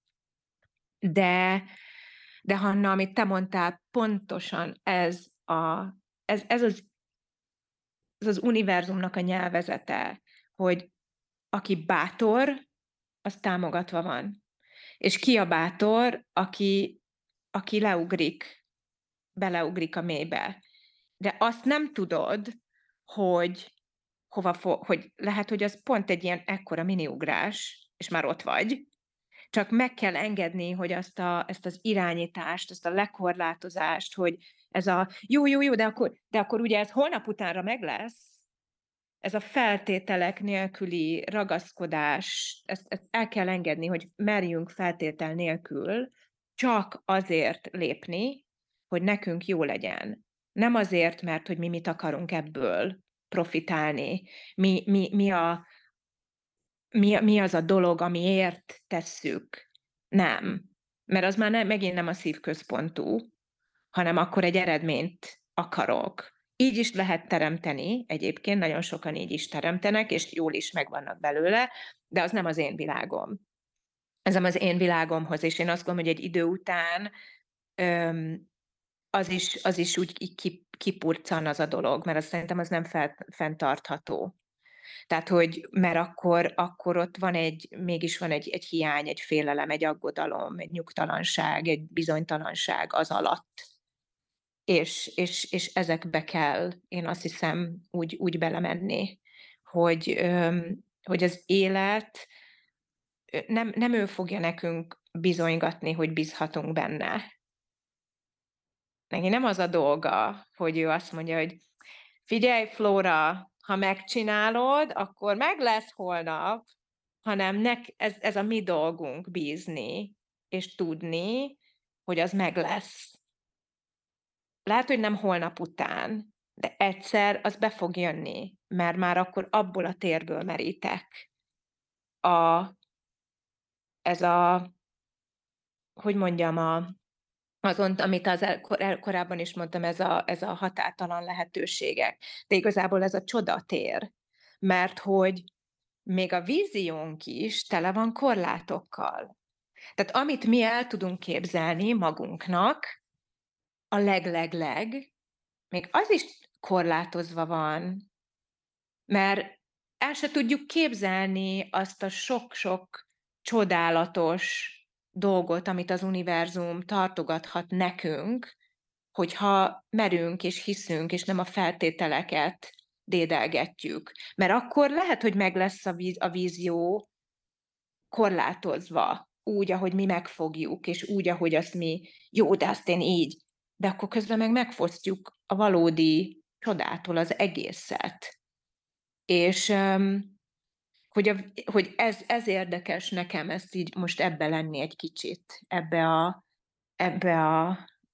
de, de Hanna, amit te mondtál, pontosan ez, a, ez, ez, az, ez az univerzumnak a nyelvezete, hogy aki bátor, az támogatva van. És ki a bátor, aki, aki leugrik, beleugrik a mélybe. De azt nem tudod, hogy hova fo- hogy lehet, hogy az pont egy ilyen ekkora miniugrás, és már ott vagy, csak meg kell engedni, hogy azt a, ezt az irányítást, ezt a lekorlátozást, hogy ez a jó, jó, jó, de akkor, de akkor ugye ez holnap utánra meg lesz, ez a feltételek nélküli ragaszkodás, ezt, ezt el kell engedni, hogy merjünk feltétel nélkül csak azért lépni, hogy nekünk jó legyen. Nem azért, mert hogy mi mit akarunk ebből profitálni, mi, mi, mi, a, mi, mi az a dolog, amiért tesszük. Nem. Mert az már nem, megint nem a szívközpontú, hanem akkor egy eredményt akarok. Így is lehet teremteni, egyébként nagyon sokan így is teremtenek, és jól is megvannak belőle, de az nem az én világom. Ez nem az én világomhoz, és én azt gondolom, hogy egy idő után öm, az, is, az is úgy így kipurcan az a dolog, mert azt szerintem az nem fel, fenntartható. Tehát, hogy mert akkor, akkor ott van egy, mégis van egy, egy hiány, egy félelem, egy aggodalom, egy nyugtalanság, egy bizonytalanság az alatt. És, és, és ezekbe kell, én azt hiszem, úgy, úgy belemenni, hogy, öm, hogy az élet nem, nem ő fogja nekünk bizonygatni, hogy bízhatunk benne, neki nem az a dolga, hogy ő azt mondja, hogy figyelj, Flóra, ha megcsinálod, akkor meg lesz holnap, hanem nek, ez, ez a mi dolgunk bízni, és tudni, hogy az meg lesz. Lehet, hogy nem holnap után, de egyszer az be fog jönni, mert már akkor abból a térből merítek. A, ez a, hogy mondjam, a, azon, amit az el, kor, korábban is mondtam, ez a, ez a határtalan lehetőségek. De igazából ez a csodatér, mert hogy még a víziónk is tele van korlátokkal. Tehát amit mi el tudunk képzelni magunknak, a leg-leg-leg, még az is korlátozva van, mert el se tudjuk képzelni azt a sok-sok csodálatos dolgot, amit az univerzum tartogathat nekünk, hogyha merünk és hiszünk, és nem a feltételeket dédelgetjük. Mert akkor lehet, hogy meg lesz a, víz, a vízió korlátozva, úgy, ahogy mi megfogjuk, és úgy, ahogy azt mi, jó, de azt én így. De akkor közben meg megfosztjuk a valódi csodától az egészet. És hogy, a, hogy ez, ez érdekes nekem, ezt így most ebbe lenni egy kicsit, ebbe a, ebbe a,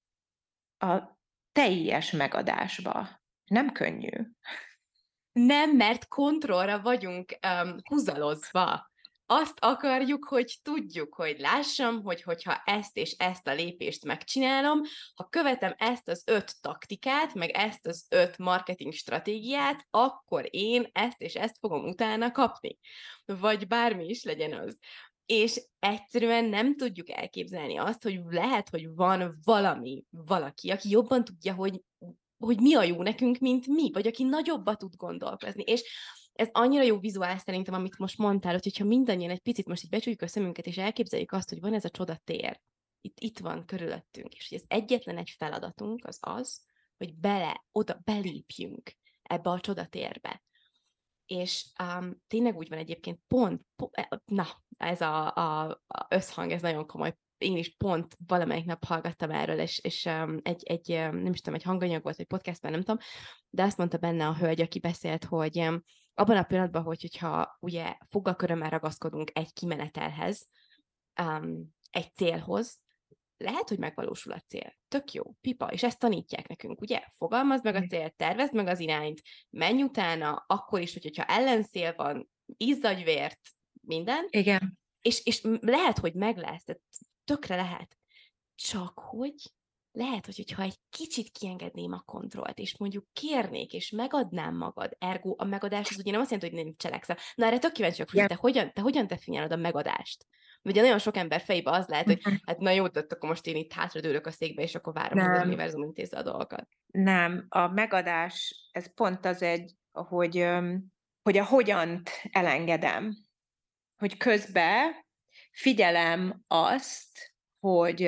a teljes megadásba. Nem könnyű. Nem, mert kontrollra vagyunk um, húzalozva. Azt akarjuk, hogy tudjuk, hogy lássam, hogy hogyha ezt és ezt a lépést megcsinálom, ha követem ezt az öt taktikát, meg ezt az öt marketing stratégiát, akkor én ezt és ezt fogom utána kapni. Vagy bármi is legyen az. És egyszerűen nem tudjuk elképzelni azt, hogy lehet, hogy van valami, valaki, aki jobban tudja, hogy hogy mi a jó nekünk, mint mi, vagy aki nagyobbat tud gondolkozni. És ez annyira jó vizuál szerintem, amit most mondtál, hogy hogyha mindannyian egy picit most így becsújjuk a szemünket, és elképzeljük azt, hogy van ez a csodatér, itt, itt van körülöttünk, és hogy ez egyetlen egy feladatunk az az, hogy bele, oda belépjünk ebbe a csodatérbe. És um, tényleg úgy van egyébként pont, pont na, ez a, a, a összhang, ez nagyon komoly. Én is pont valamelyik nap hallgattam erről, és, és um, egy, egy, um, nem is tudom, egy hanganyag volt, egy podcastben, nem tudom, de azt mondta benne a hölgy, aki beszélt, hogy um, abban a pillanatban, hogy, hogyha ugye fogalkörömmel ragaszkodunk egy kimenetelhez, um, egy célhoz, lehet, hogy megvalósul a cél. Tök jó, pipa, és ezt tanítják nekünk, ugye? Fogalmazd meg a célt, tervezd meg az irányt, menj utána, akkor is, hogyha ellenszél van, izzadj vért, minden. Igen. És, és lehet, hogy meg lesz, tehát tökre lehet. Csak hogy lehet, hogy hogyha egy kicsit kiengedném a kontrollt, és mondjuk kérnék, és megadnám magad, ergo a megadás az ugye nem azt jelenti, hogy nem cselekszel. Na erre tök kíváncsi vagyok, hogy te hogyan, te hogyan definiálod a megadást? Ugye nagyon sok ember fejében az lehet, hogy hát na jó, de akkor most én itt hátradőlök a székbe, és akkor várom, nem. hogy az univerzum intézze a dolgokat. Nem, a megadás, ez pont az egy, hogy, hogy a hogyant elengedem. Hogy közben figyelem azt, hogy,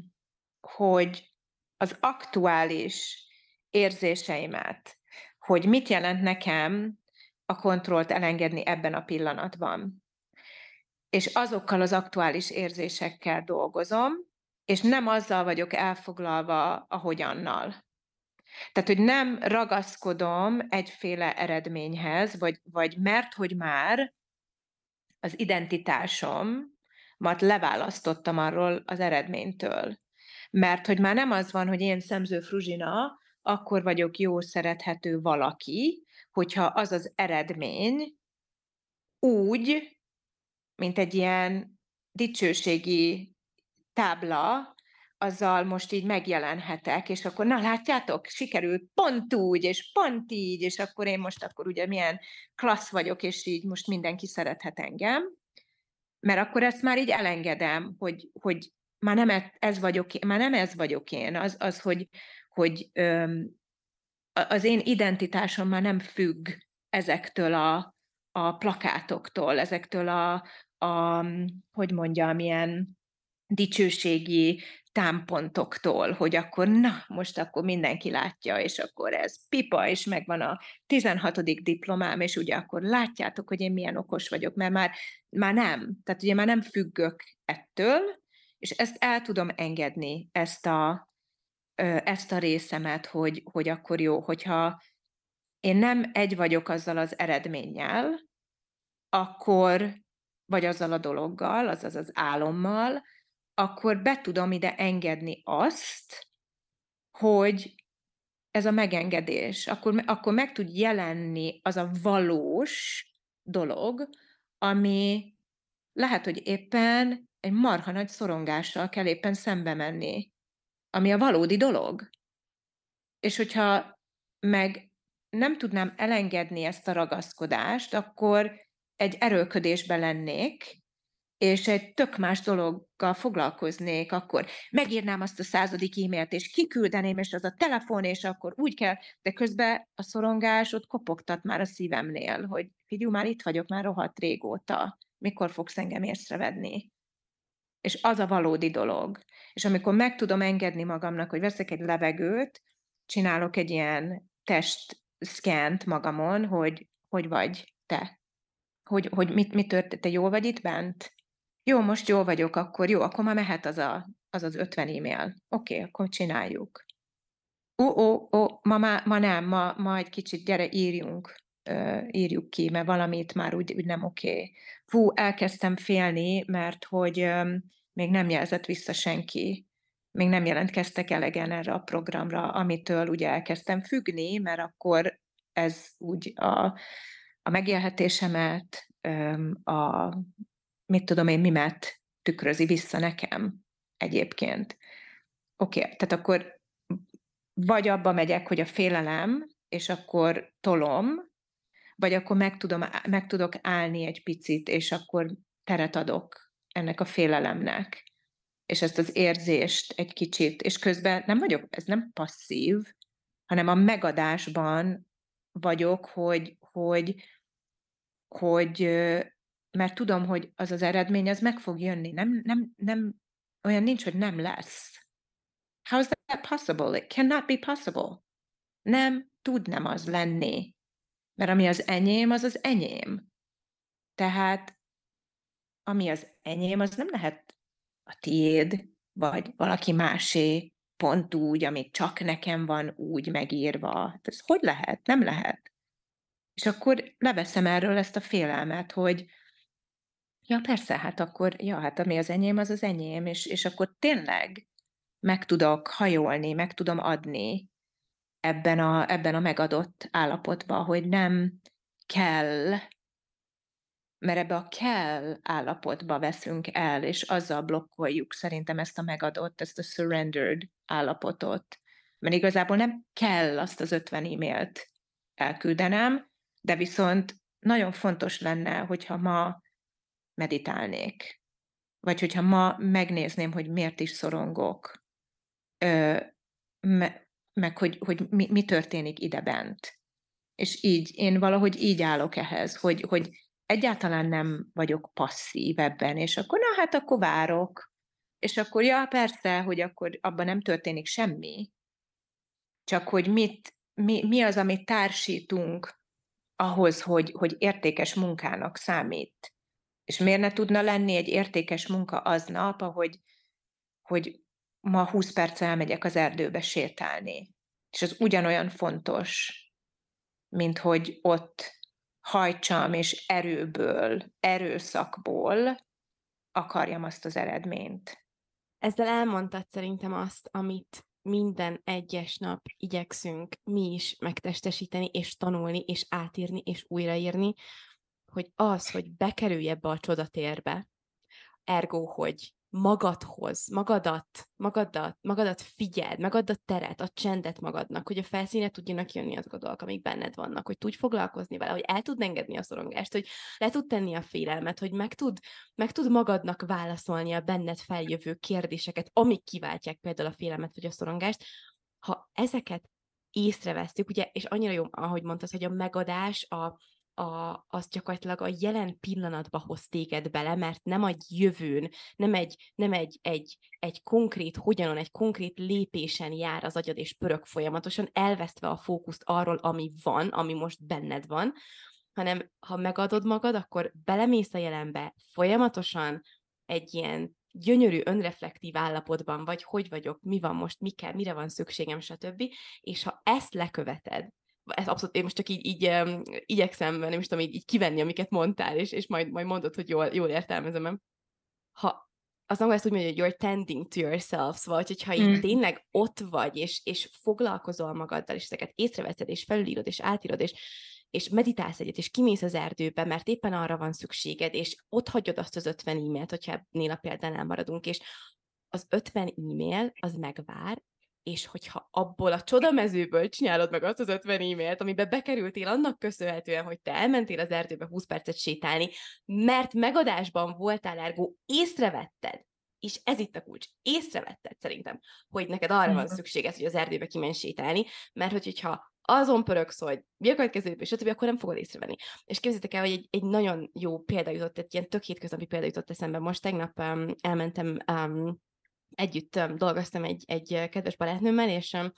hogy az aktuális érzéseimet, hogy mit jelent nekem a kontrollt elengedni ebben a pillanatban. És azokkal az aktuális érzésekkel dolgozom, és nem azzal vagyok elfoglalva a hogyannal. Tehát, hogy nem ragaszkodom egyféle eredményhez, vagy, vagy mert, hogy már az identitásomat leválasztottam arról az eredménytől. Mert hogy már nem az van, hogy én Szemző Fruzsina, akkor vagyok jó, szerethető valaki, hogyha az az eredmény úgy, mint egy ilyen dicsőségi tábla, azzal most így megjelenhetek, és akkor na látjátok, sikerült pont úgy, és pont így, és akkor én most akkor ugye milyen klassz vagyok, és így most mindenki szerethet engem, mert akkor ezt már így elengedem, hogy, hogy már nem ez vagyok én, már nem ez vagyok én, az, az hogy, hogy öm, az én identitásom már nem függ ezektől a, a plakátoktól, ezektől a, a, hogy mondjam, ilyen dicsőségi támpontoktól, hogy akkor na, most akkor mindenki látja, és akkor ez pipa, és megvan a tizenhatodik diplomám, és ugye akkor látjátok, hogy én milyen okos vagyok, mert már, már nem, tehát ugye már nem függök ettől, és ezt el tudom engedni, ezt a ezt a részemet, hogy, hogy akkor jó, hogyha én nem egy vagyok azzal az eredménnyel, akkor, vagy azzal a dologgal, azaz az álommal, akkor be tudom ide engedni azt, hogy ez a megengedés, akkor, akkor meg tud jelenni az a valós dolog, ami lehet, hogy éppen egy marha nagy szorongással kell éppen szembe menni, ami a valódi dolog. És hogyha meg nem tudnám elengedni ezt a ragaszkodást, akkor egy erőlködésben lennék, és egy tök más dologgal foglalkoznék, akkor megírnám azt a századik e-mailt, és kiküldeném, és az a telefon, és akkor úgy kell, de közben a szorongás ott kopogtat már a szívemnél, hogy figyelj, már itt vagyok, már rohadt régóta, mikor fogsz engem észrevenni? És az a valódi dolog. És amikor meg tudom engedni magamnak, hogy veszek egy levegőt, csinálok egy ilyen testszkent magamon, hogy hogy vagy te? Hogy, hogy mit, mit történt? Te jól vagy itt bent? Jó, most jól vagyok, akkor jó, akkor már mehet az a, az, az ötven e-mail. Oké, okay, akkor csináljuk. Ó, ó, ó, ma, ma, ma nem, ma, ma egy kicsit, gyere, írjunk, uh, írjuk ki, mert valamit már úgy, úgy nem oké. Okay. Fú, elkezdtem félni, mert hogy um, még nem jelzett vissza senki. Még nem jelentkeztek elegen erre a programra, amitől ugye elkezdtem függni, mert akkor ez úgy a, a megélhetésemet, um, a mit tudom én, mimet tükrözi vissza nekem egyébként. Oké, okay, tehát akkor vagy abba megyek, hogy a félelem, és akkor tolom, vagy akkor meg, tudom, meg tudok állni egy picit, és akkor teret adok ennek a félelemnek. És ezt az érzést egy kicsit, és közben nem vagyok, ez nem passzív, hanem a megadásban vagyok, hogy, hogy, hogy mert tudom, hogy az az eredmény, az meg fog jönni. Nem, nem, nem, olyan nincs, hogy nem lesz. How is that possible? It cannot be possible. Nem tud nem az lenni. Mert ami az enyém, az az enyém. Tehát ami az enyém, az nem lehet a tiéd, vagy valaki másé, pont úgy, amit csak nekem van úgy megírva. Ez hogy lehet? Nem lehet. És akkor leveszem erről ezt a félelmet, hogy ja, persze, hát akkor, ja, hát ami az enyém, az az enyém, és, és akkor tényleg meg tudok hajolni, meg tudom adni ebben a, ebben a megadott állapotban, hogy nem kell, mert ebbe a kell állapotba veszünk el, és azzal blokkoljuk szerintem ezt a megadott, ezt a surrendered állapotot. Mert igazából nem kell azt az ötven e-mailt elküldenem, de viszont nagyon fontos lenne, hogyha ma meditálnék. Vagy hogyha ma megnézném, hogy miért is szorongok, ö, me, meg hogy, hogy mi, mi történik idebent. És így, én valahogy így állok ehhez, hogy, hogy egyáltalán nem vagyok passzív ebben, és akkor na hát akkor várok, és akkor ja, persze, hogy akkor abban nem történik semmi, csak hogy mit, mi, mi az, amit társítunk ahhoz, hogy, hogy értékes munkának számít. És miért ne tudna lenni egy értékes munka aznap, ahogy, hogy ma húsz perc elmegyek az erdőbe sétálni. És az ugyanolyan fontos, mint hogy ott hajtsam, és erőből, erőszakból akarjam azt az eredményt. Ezzel elmondtad szerintem azt, amit minden egyes nap igyekszünk mi is megtestesíteni, és tanulni, és átírni, és újraírni, hogy az, hogy bekerülj ebbe a csodatérbe, ergo, hogy magadhoz, magadat, magadat, magadat figyeld, magadat teret, a csendet magadnak, hogy a felszínre tudjanak jönni azok a dolgok, amik benned vannak, hogy tudj foglalkozni vele, hogy el tud engedni a szorongást, hogy le tud tenni a félelmet, hogy meg tud, meg tud magadnak válaszolni a benned feljövő kérdéseket, amik kiváltják például a félelmet vagy a szorongást. Ha ezeket észrevesztük, ugye, és annyira jó, ahogy mondtad, hogy a megadás, a A, az gyakorlatilag a jelen pillanatba hoz téged bele, mert nem egy jövőn, nem egy, nem egy, egy, egy konkrét hogyanon, egy konkrét lépésen jár az agyad és pörög folyamatosan, elvesztve a fókuszt arról, ami van, ami most benned van, hanem ha megadod magad, akkor belemész a jelenbe folyamatosan egy ilyen gyönyörű, önreflektív állapotban vagy, hogy vagyok, mi van most, mi kell, mire van szükségem, stb. És ha ezt leköveted, ez abszolút, én most csak így, így um, igyekszem, nem is tudom, így, így kivenni, amiket mondtál, és, és majd, majd mondod, hogy jól, jól értelmezem. Ha az angol ezt úgy mondja, hogy you're tending to yourself, szóval, hogyha így Mm. tényleg ott vagy, és, és foglalkozol magaddal, és ezeket észreveszed, és felülírod, és átírod, és, és meditálsz egyet, és kimész az erdőbe, mert éppen arra van szükséged, és ott hagyod azt az ötven e-mailt, hogyha ennél a példánál maradunk, és az ötven e-mail az megvár, és hogyha abból a csodamezőből csinálod meg azt az ötven e-mailt, amiben bekerültél annak köszönhetően, hogy te elmentél az erdőbe húsz percet sétálni, mert megadásban voltál, ergo észrevetted, és ez itt a kulcs, észrevetted szerintem, hogy neked arra van szükséged, hogy az erdőbe kimenj sétálni, mert hogy, hogyha azon pöröksz, hogy mi a következő, és stb., akkor nem fogod észrevenni. És képzeljétek el, hogy egy, egy nagyon jó példa jutott, egy ilyen tök hétköznapi példa jutott eszembe. Most tegnap um, elmentem um, együtt um, dolgoztam egy, egy kedves barátnőmmel, és um,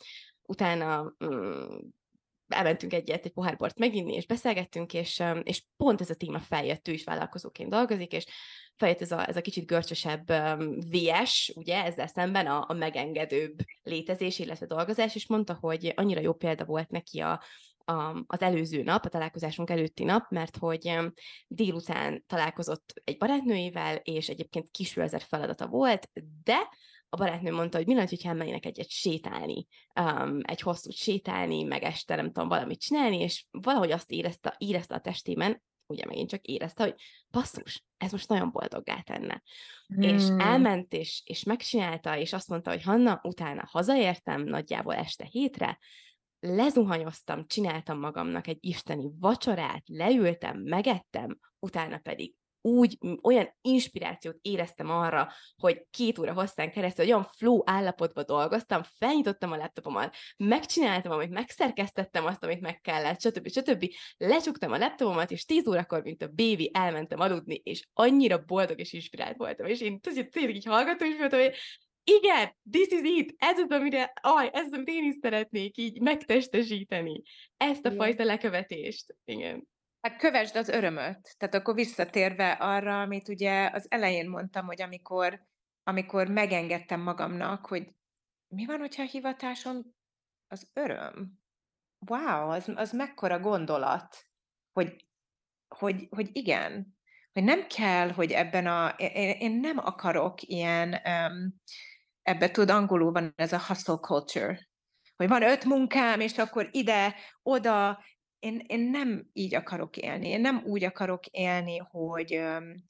utána um, elmentünk egyet, egy pohár bort meginni, és beszélgettünk, és, um, és pont ez a téma feljött, ő is vállalkozóként dolgozik, és feljött ez a, ez a kicsit görcsösebb um, vé es, ugye, ezzel szemben a, a megengedőbb létezés, illetve dolgozás, és mondta, hogy annyira jó példa volt neki a, a, az előző nap, a találkozásunk előtti nap, mert hogy um, délután találkozott egy barátnőjével, és egyébként kisülezett feladata volt, de a barátnő mondta, hogy mi lenne, hogyha elmenjenek egyet sétálni, um, egy hosszút sétálni, meg este nem tudom valamit csinálni, és valahogy azt érezte, érezte a testében, ugye megint csak érezte, hogy basszus, ez most nagyon boldoggá tenne. Hmm. És elment, és, és megcsinálta, és azt mondta, hogy Hanna, utána hazaértem nagyjából este hétre, lezuhanyoztam, csináltam magamnak egy isteni vacsorát, leültem, megettem, utána pedig úgy, olyan inspirációt éreztem arra, hogy két óra hosszán keresztül olyan flow állapotban dolgoztam, felnyitottam a laptopomat, megcsináltam, amit megszerkesztettem azt, amit meg kellett, stb. stb. Lecsuktam a laptopomat, és tíz órakor, mint a bébi, elmentem aludni, és annyira boldog és inspirált voltam. És én tényleg így hallgatom, és mondtam, hogy igen, this is it, ez az, amire, aj, ez az, amit én is szeretnék így megtestesíteni. Ezt a igen. fajta lekövetést. Igen. Hát kövesd az örömöt. Tehát akkor visszatérve arra, amit ugye az elején mondtam, hogy amikor, amikor megengedtem magamnak, hogy mi van, hogyha a hivatásom az öröm? Wow, az, az mekkora gondolat, hogy, hogy, hogy igen, hogy nem kell, hogy ebben a... Én, én nem akarok ilyen... Um, ebbe tud, angolul van ez a hustle culture, hogy van öt munkám, és akkor ide, oda, én, én nem így akarok élni. Én nem úgy akarok élni, hogy,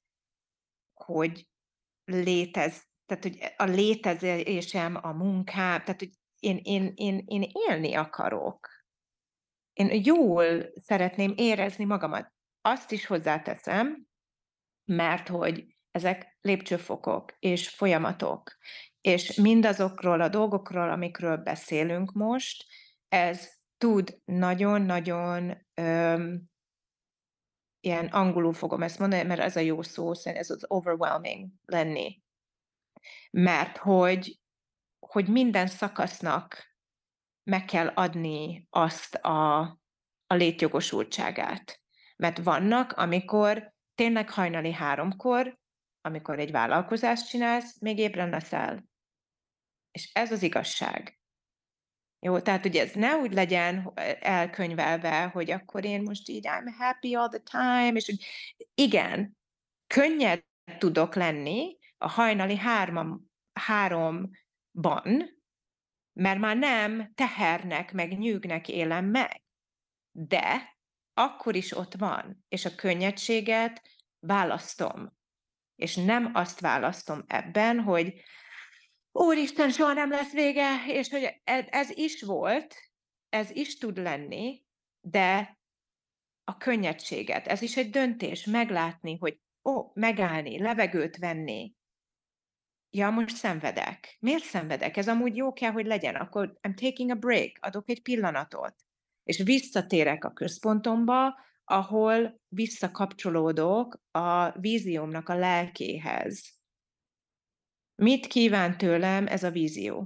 hogy létez, tehát hogy a létezésem, a munkám, tehát hogy én, én, én, én élni akarok. Én jól szeretném érezni magamat. Azt is hozzáteszem, mert hogy ezek lépcsőfokok és folyamatok, és mindazokról a dolgokról, amikről beszélünk most, ez tud nagyon-nagyon öm, ilyen angolul fogom ezt mondani, mert ez a jó szó, ez az overwhelming lenni. Mert hogy, hogy minden szakasznak meg kell adni azt a, a létjogosultságát. Mert vannak, amikor tényleg hajnali háromkor, amikor egy vállalkozást csinálsz, még ébren leszel. És ez az igazság. Jó, tehát ugye ez ne úgy legyen elkönyvelve, hogy akkor én most így I'm happy all the time, és úgy, igen, könnyed tudok lenni a hajnali hárman, háromban, mert már nem tehernek, meg nyűgnek élem meg. De akkor is ott van, és a könnyedséget választom. És nem azt választom ebben, hogy Úristen, soha nem lesz vége, és hogy ez is volt, ez is tud lenni, de a könnyedséget, ez is egy döntés, meglátni, hogy ó, megállni, levegőt venni. Ja, most szenvedek. Miért szenvedek? Ez amúgy jó kell, hogy legyen. Akkor I'm taking a break, adok egy pillanatot. És visszatérek a központomba, ahol visszakapcsolódok a víziómnak a lelkéhez. Mit kíván tőlem ez a vízió?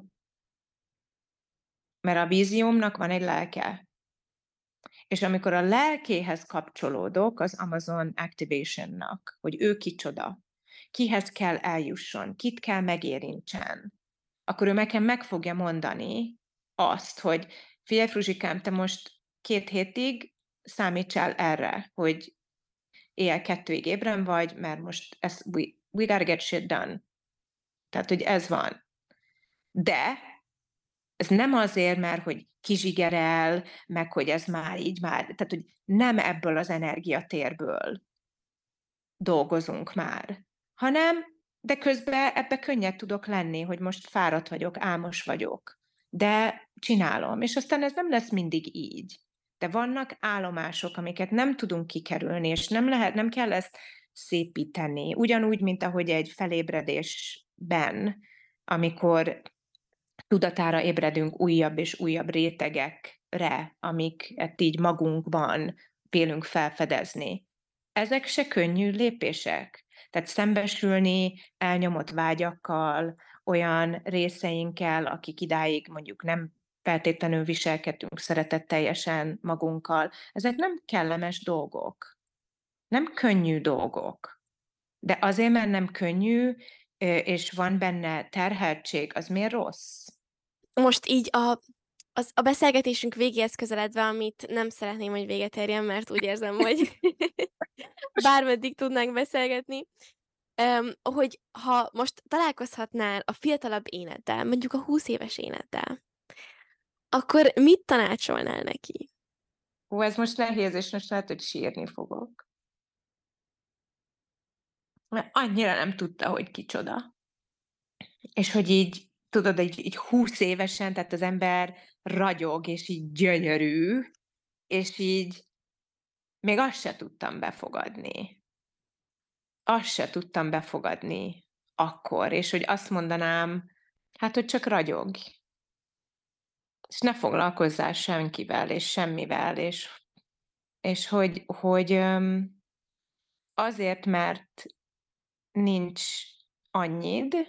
Mert a víziómnak van egy lelke. És amikor a lelkéhez kapcsolódok, az Amazon Activation-nak, hogy ő kicsoda. kihez kell eljusson, kit kell megérintsen, akkor ő nekem meg fogja mondani azt, hogy figyelj, Fruzsikám, te most két hétig számítsál erre, hogy éjjel kettőig ébren vagy, mert most ez, we, we gotta get shit done. Tehát, hogy ez van. De ez nem azért, mert hogy kizsigerel, meg hogy ez már így már, tehát, hogy nem ebből az energiatérből dolgozunk már, hanem, de közben ebbe könnyed tudok lenni, hogy most fáradt vagyok, álmos vagyok, de csinálom, és aztán ez nem lesz mindig így. De vannak állomások, amiket nem tudunk kikerülni, és nem lehet, nem kell ezt szépíteni. Ugyanúgy, mint ahogy egy felébredésben, amikor tudatára ébredünk újabb és újabb rétegekre, amiket így magunkban vélünk felfedezni. Ezek se könnyű lépések. Tehát szembesülni elnyomott vágyakkal, olyan részeinkkel, akik idáig mondjuk nem feltétlenül viselkedünk szeretetteljesen magunkkal. Ezek nem kellemes dolgok. Nem könnyű dolgok. De azért, mert nem könnyű, és van benne terheltség, az miért rossz? Most így a, az, a beszélgetésünk végéhez közeledve, amit nem szeretném, hogy véget érjen, mert úgy érzem, hogy bármeddig tudnánk beszélgetni, um, hogy ha most találkozhatnál a fiatalabb éneddel, mondjuk a húsz éves éneddel, akkor mit tanácsolnál neki? Ó, ez most nehéz, és most lehet, hogy sírni fogok. Mert annyira nem tudta, hogy kicsoda. És hogy így, tudod, így, így húsz évesen, tehát az ember ragyog, és így gyönyörű, és így még azt se tudtam befogadni. Azt se tudtam befogadni akkor, és hogy azt mondanám, hát, hogy csak ragyog. És ne foglalkozzál senkivel, és semmivel, és, és hogy, hogy azért, mert nincs annyid,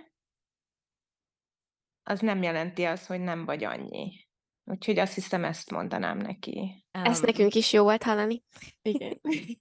az nem jelenti azt, hogy nem vagy annyi. Úgyhogy azt hiszem, ezt mondanám neki. Ezt Um, nekünk is jó volt hallani. Igen.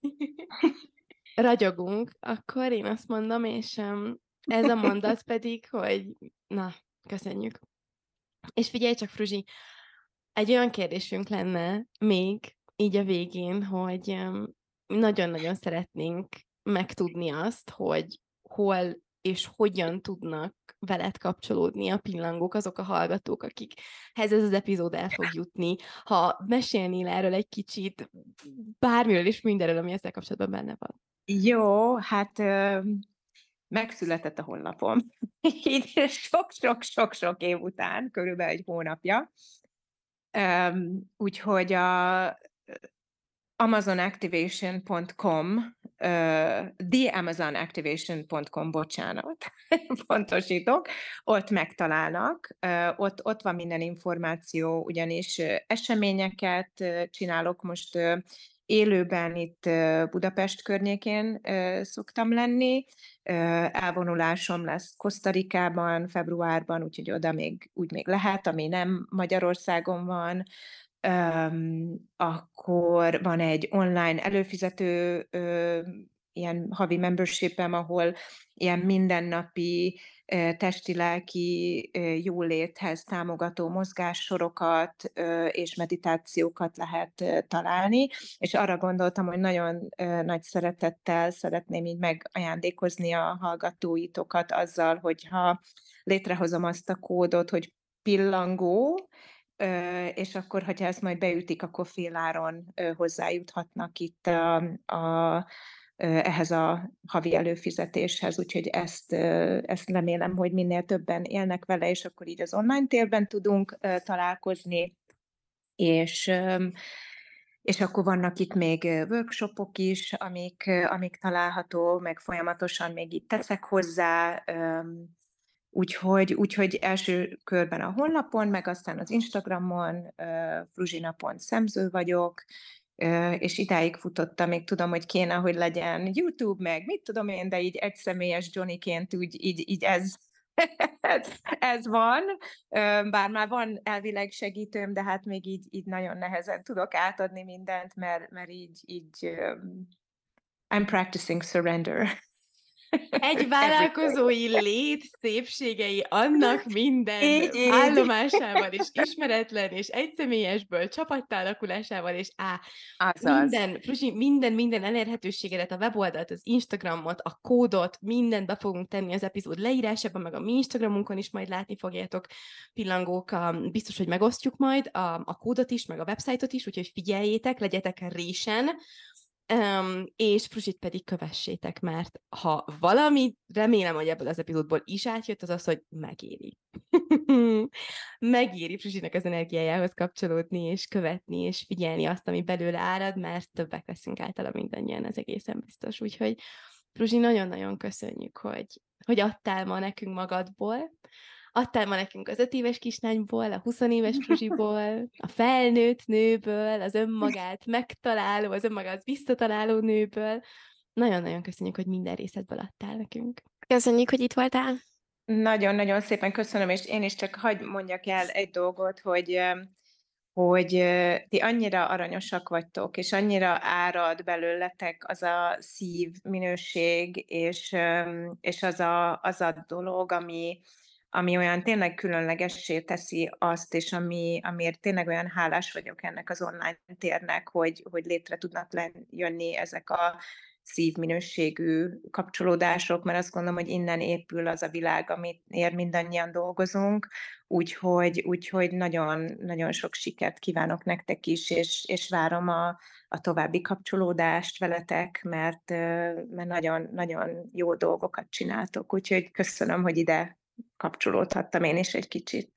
Ragyogunk, akkor én azt mondom, és um, ez a mondat pedig, hogy na, köszönjük. És figyelj csak, Fruzsi, egy olyan kérdésünk lenne még így a végén, hogy um, nagyon-nagyon szeretnénk megtudni azt, hogy hol és hogyan tudnak veled kapcsolódni a pillangók, azok a hallgatók, akikhez ez az epizód el fog jutni. Ha mesélnél erről egy kicsit, bármiről és mindenről, ami ezzel kapcsolatban benne van. Jó, hát ö, megszületett a honlapom. Így sok-sok-sok-sok év után, körülbelül egy hónapja. Um, úgyhogy a amazon activation pont com, uh, the amazon activation pont com, bocsánat, pontosítok, ott megtalálnak, uh, ott, ott van minden információ, ugyanis uh, eseményeket uh, csinálok most uh, élőben itt uh, Budapest környékén uh, szoktam lenni, uh, elvonulásom lesz Kosztarikában februárban, úgyhogy oda még úgy még lehet, ami nem Magyarországon van. Um, akkor van egy online előfizető ö, ilyen havi membershipem, ahol ilyen mindennapi ö, testi-lelki ö, jóléthez támogató mozgássorokat ö, és meditációkat lehet ö, találni, és arra gondoltam, hogy nagyon ö, nagy szeretettel szeretném így megajándékozni a hallgatóitokat azzal, hogyha létrehozom azt a kódot, hogy pillangó, Ö, és akkor, hogyha ezt majd beütik, akkor féláron ö, hozzájuthatnak itt a, a, ö, ehhez a havi előfizetéshez, úgyhogy ezt, ö, ezt remélem, hogy minél többen élnek vele, és akkor így az online térben tudunk ö, találkozni, és, ö, és akkor vannak itt még workshopok is, amik, amik található, meg folyamatosan még itt teszek hozzá, ö, Úgyhogy, úgyhogy első körben a honlapon, meg aztán az Instagramon, uh, fruzsina pont szemző vagyok, uh, és idáig futottam, még tudom, hogy kéne, hogy legyen YouTube, meg mit tudom én, de így egyszemélyes Johnnyként úgy, így, így ez, ez van, uh, bár már van elvileg segítőm, de hát még így, így nagyon nehezen tudok átadni mindent, mert, mert így, így um, I'm practicing surrender. Egy vállalkozói lét szépségei annak minden Így, így. állomásával, és ismeretlen, és egyszemélyesből, csapattá alakulásával, és á, Azaz. minden, Fruzsi, minden, minden elérhetőségedet, a weboldalt, az Instagramot, a kódot, mindent be fogunk tenni az epizód leírásában, meg a mi Instagramunkon is majd látni fogjátok, pillangók, a, biztos, hogy megosztjuk majd a, a kódot is, meg a websájtot is, úgyhogy figyeljétek, legyetek résen, Um, és Fruzsit pedig kövessétek, mert ha valami, remélem, hogy ebből az epizódból is átjött, az az, hogy megéri. Megéri Fruzsinak az energiájához kapcsolódni, és követni, és figyelni azt, ami belőle árad, mert többek leszünk általa mindannyian, az egészen biztos. Úgyhogy Fruzsi, nagyon-nagyon köszönjük, hogy, hogy adtál ma nekünk magadból, adtál ma nekünk az öt éves kislányból, a huszonéves Fruzsiból, a felnőtt nőből, az önmagát megtaláló, az önmagát visszataláló nőből. Nagyon-nagyon köszönjük, hogy minden részedből adtál nekünk. Köszönjük, hogy itt voltál. Nagyon-nagyon szépen köszönöm, és én is csak hadd mondjak el egy dolgot, hogy, hogy ti annyira aranyosak vagytok, és annyira árad belőletek az a szív minőség, és, és az, a, az a dolog, ami, ami olyan tényleg különlegessé teszi azt, és ami, amiért tényleg olyan hálás vagyok ennek az online térnek, hogy, hogy létre tudnak jönni ezek a szívminőségű kapcsolódások, mert azt gondolom, hogy innen épül az a világ, amit ér mindannyian dolgozunk, úgyhogy, úgyhogy nagyon, nagyon sok sikert kívánok nektek is, és, és várom a, a további kapcsolódást veletek, mert, mert nagyon, nagyon jó dolgokat csináltok, úgyhogy köszönöm, hogy ide kapcsolódhattam én is egy kicsit.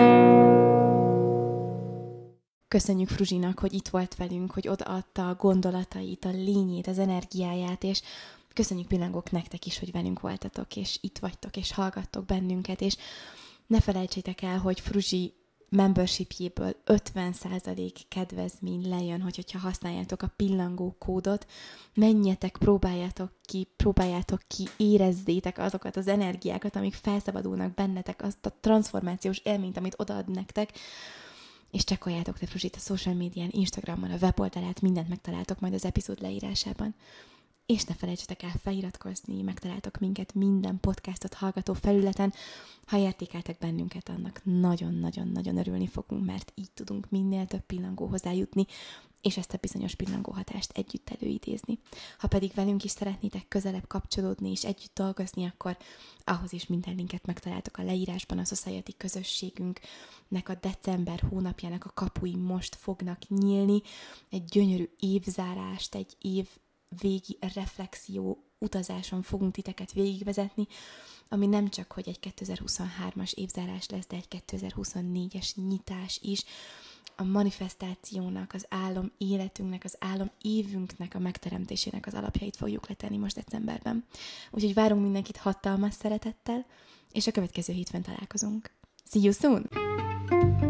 Köszönjük Fruzsinak, hogy itt volt velünk, hogy odaadta a gondolatait, a lényét, az energiáját, és köszönjük pillangók nektek is, hogy velünk voltatok, és itt vagytok, és hallgattok bennünket, és ne felejtsétek el, hogy Fruzsi membershipjéből ötven százalék kedvezmény lejön, hogy, hogyha használjátok a pillangó kódot, menjetek, próbáljátok ki, próbáljátok ki, érezzétek azokat az energiákat, amik felszabadulnak bennetek, azt a transformációs élményt, amit odaad nektek, és csekkoljátok te Fruzsit a social médián, Instagramon, a weboldalát, mindent megtaláltok majd az epizód leírásában. És ne felejtsetek el feliratkozni, megtaláltok minket minden podcastot hallgató felületen. Ha értékeltek bennünket, annak nagyon-nagyon-nagyon örülni fogunk, mert így tudunk minél több pillangóhoz eljutni, és ezt a bizonyos pillangóhatást együtt előidézni. Ha pedig velünk is szeretnétek közelebb kapcsolódni és együtt dolgozni, akkor ahhoz is minden linket megtaláltok a leírásban. A Society közösségünknek a december hónapjának a kapui most fognak nyílni. Egy gyönyörű évzárást, egy év végi reflexió utazáson fogunk titeket végigvezetni, ami nem csak, hogy egy kétezer-huszonhármas évzárás lesz, de egy kétezer-huszonnégyes nyitás is. A manifestációnak, az álom életünknek, az álom évünknek a megteremtésének az alapjait fogjuk letenni most decemberben. Úgyhogy várunk mindenkit hatalmas szeretettel, és a következő hétfőn találkozunk. See you soon!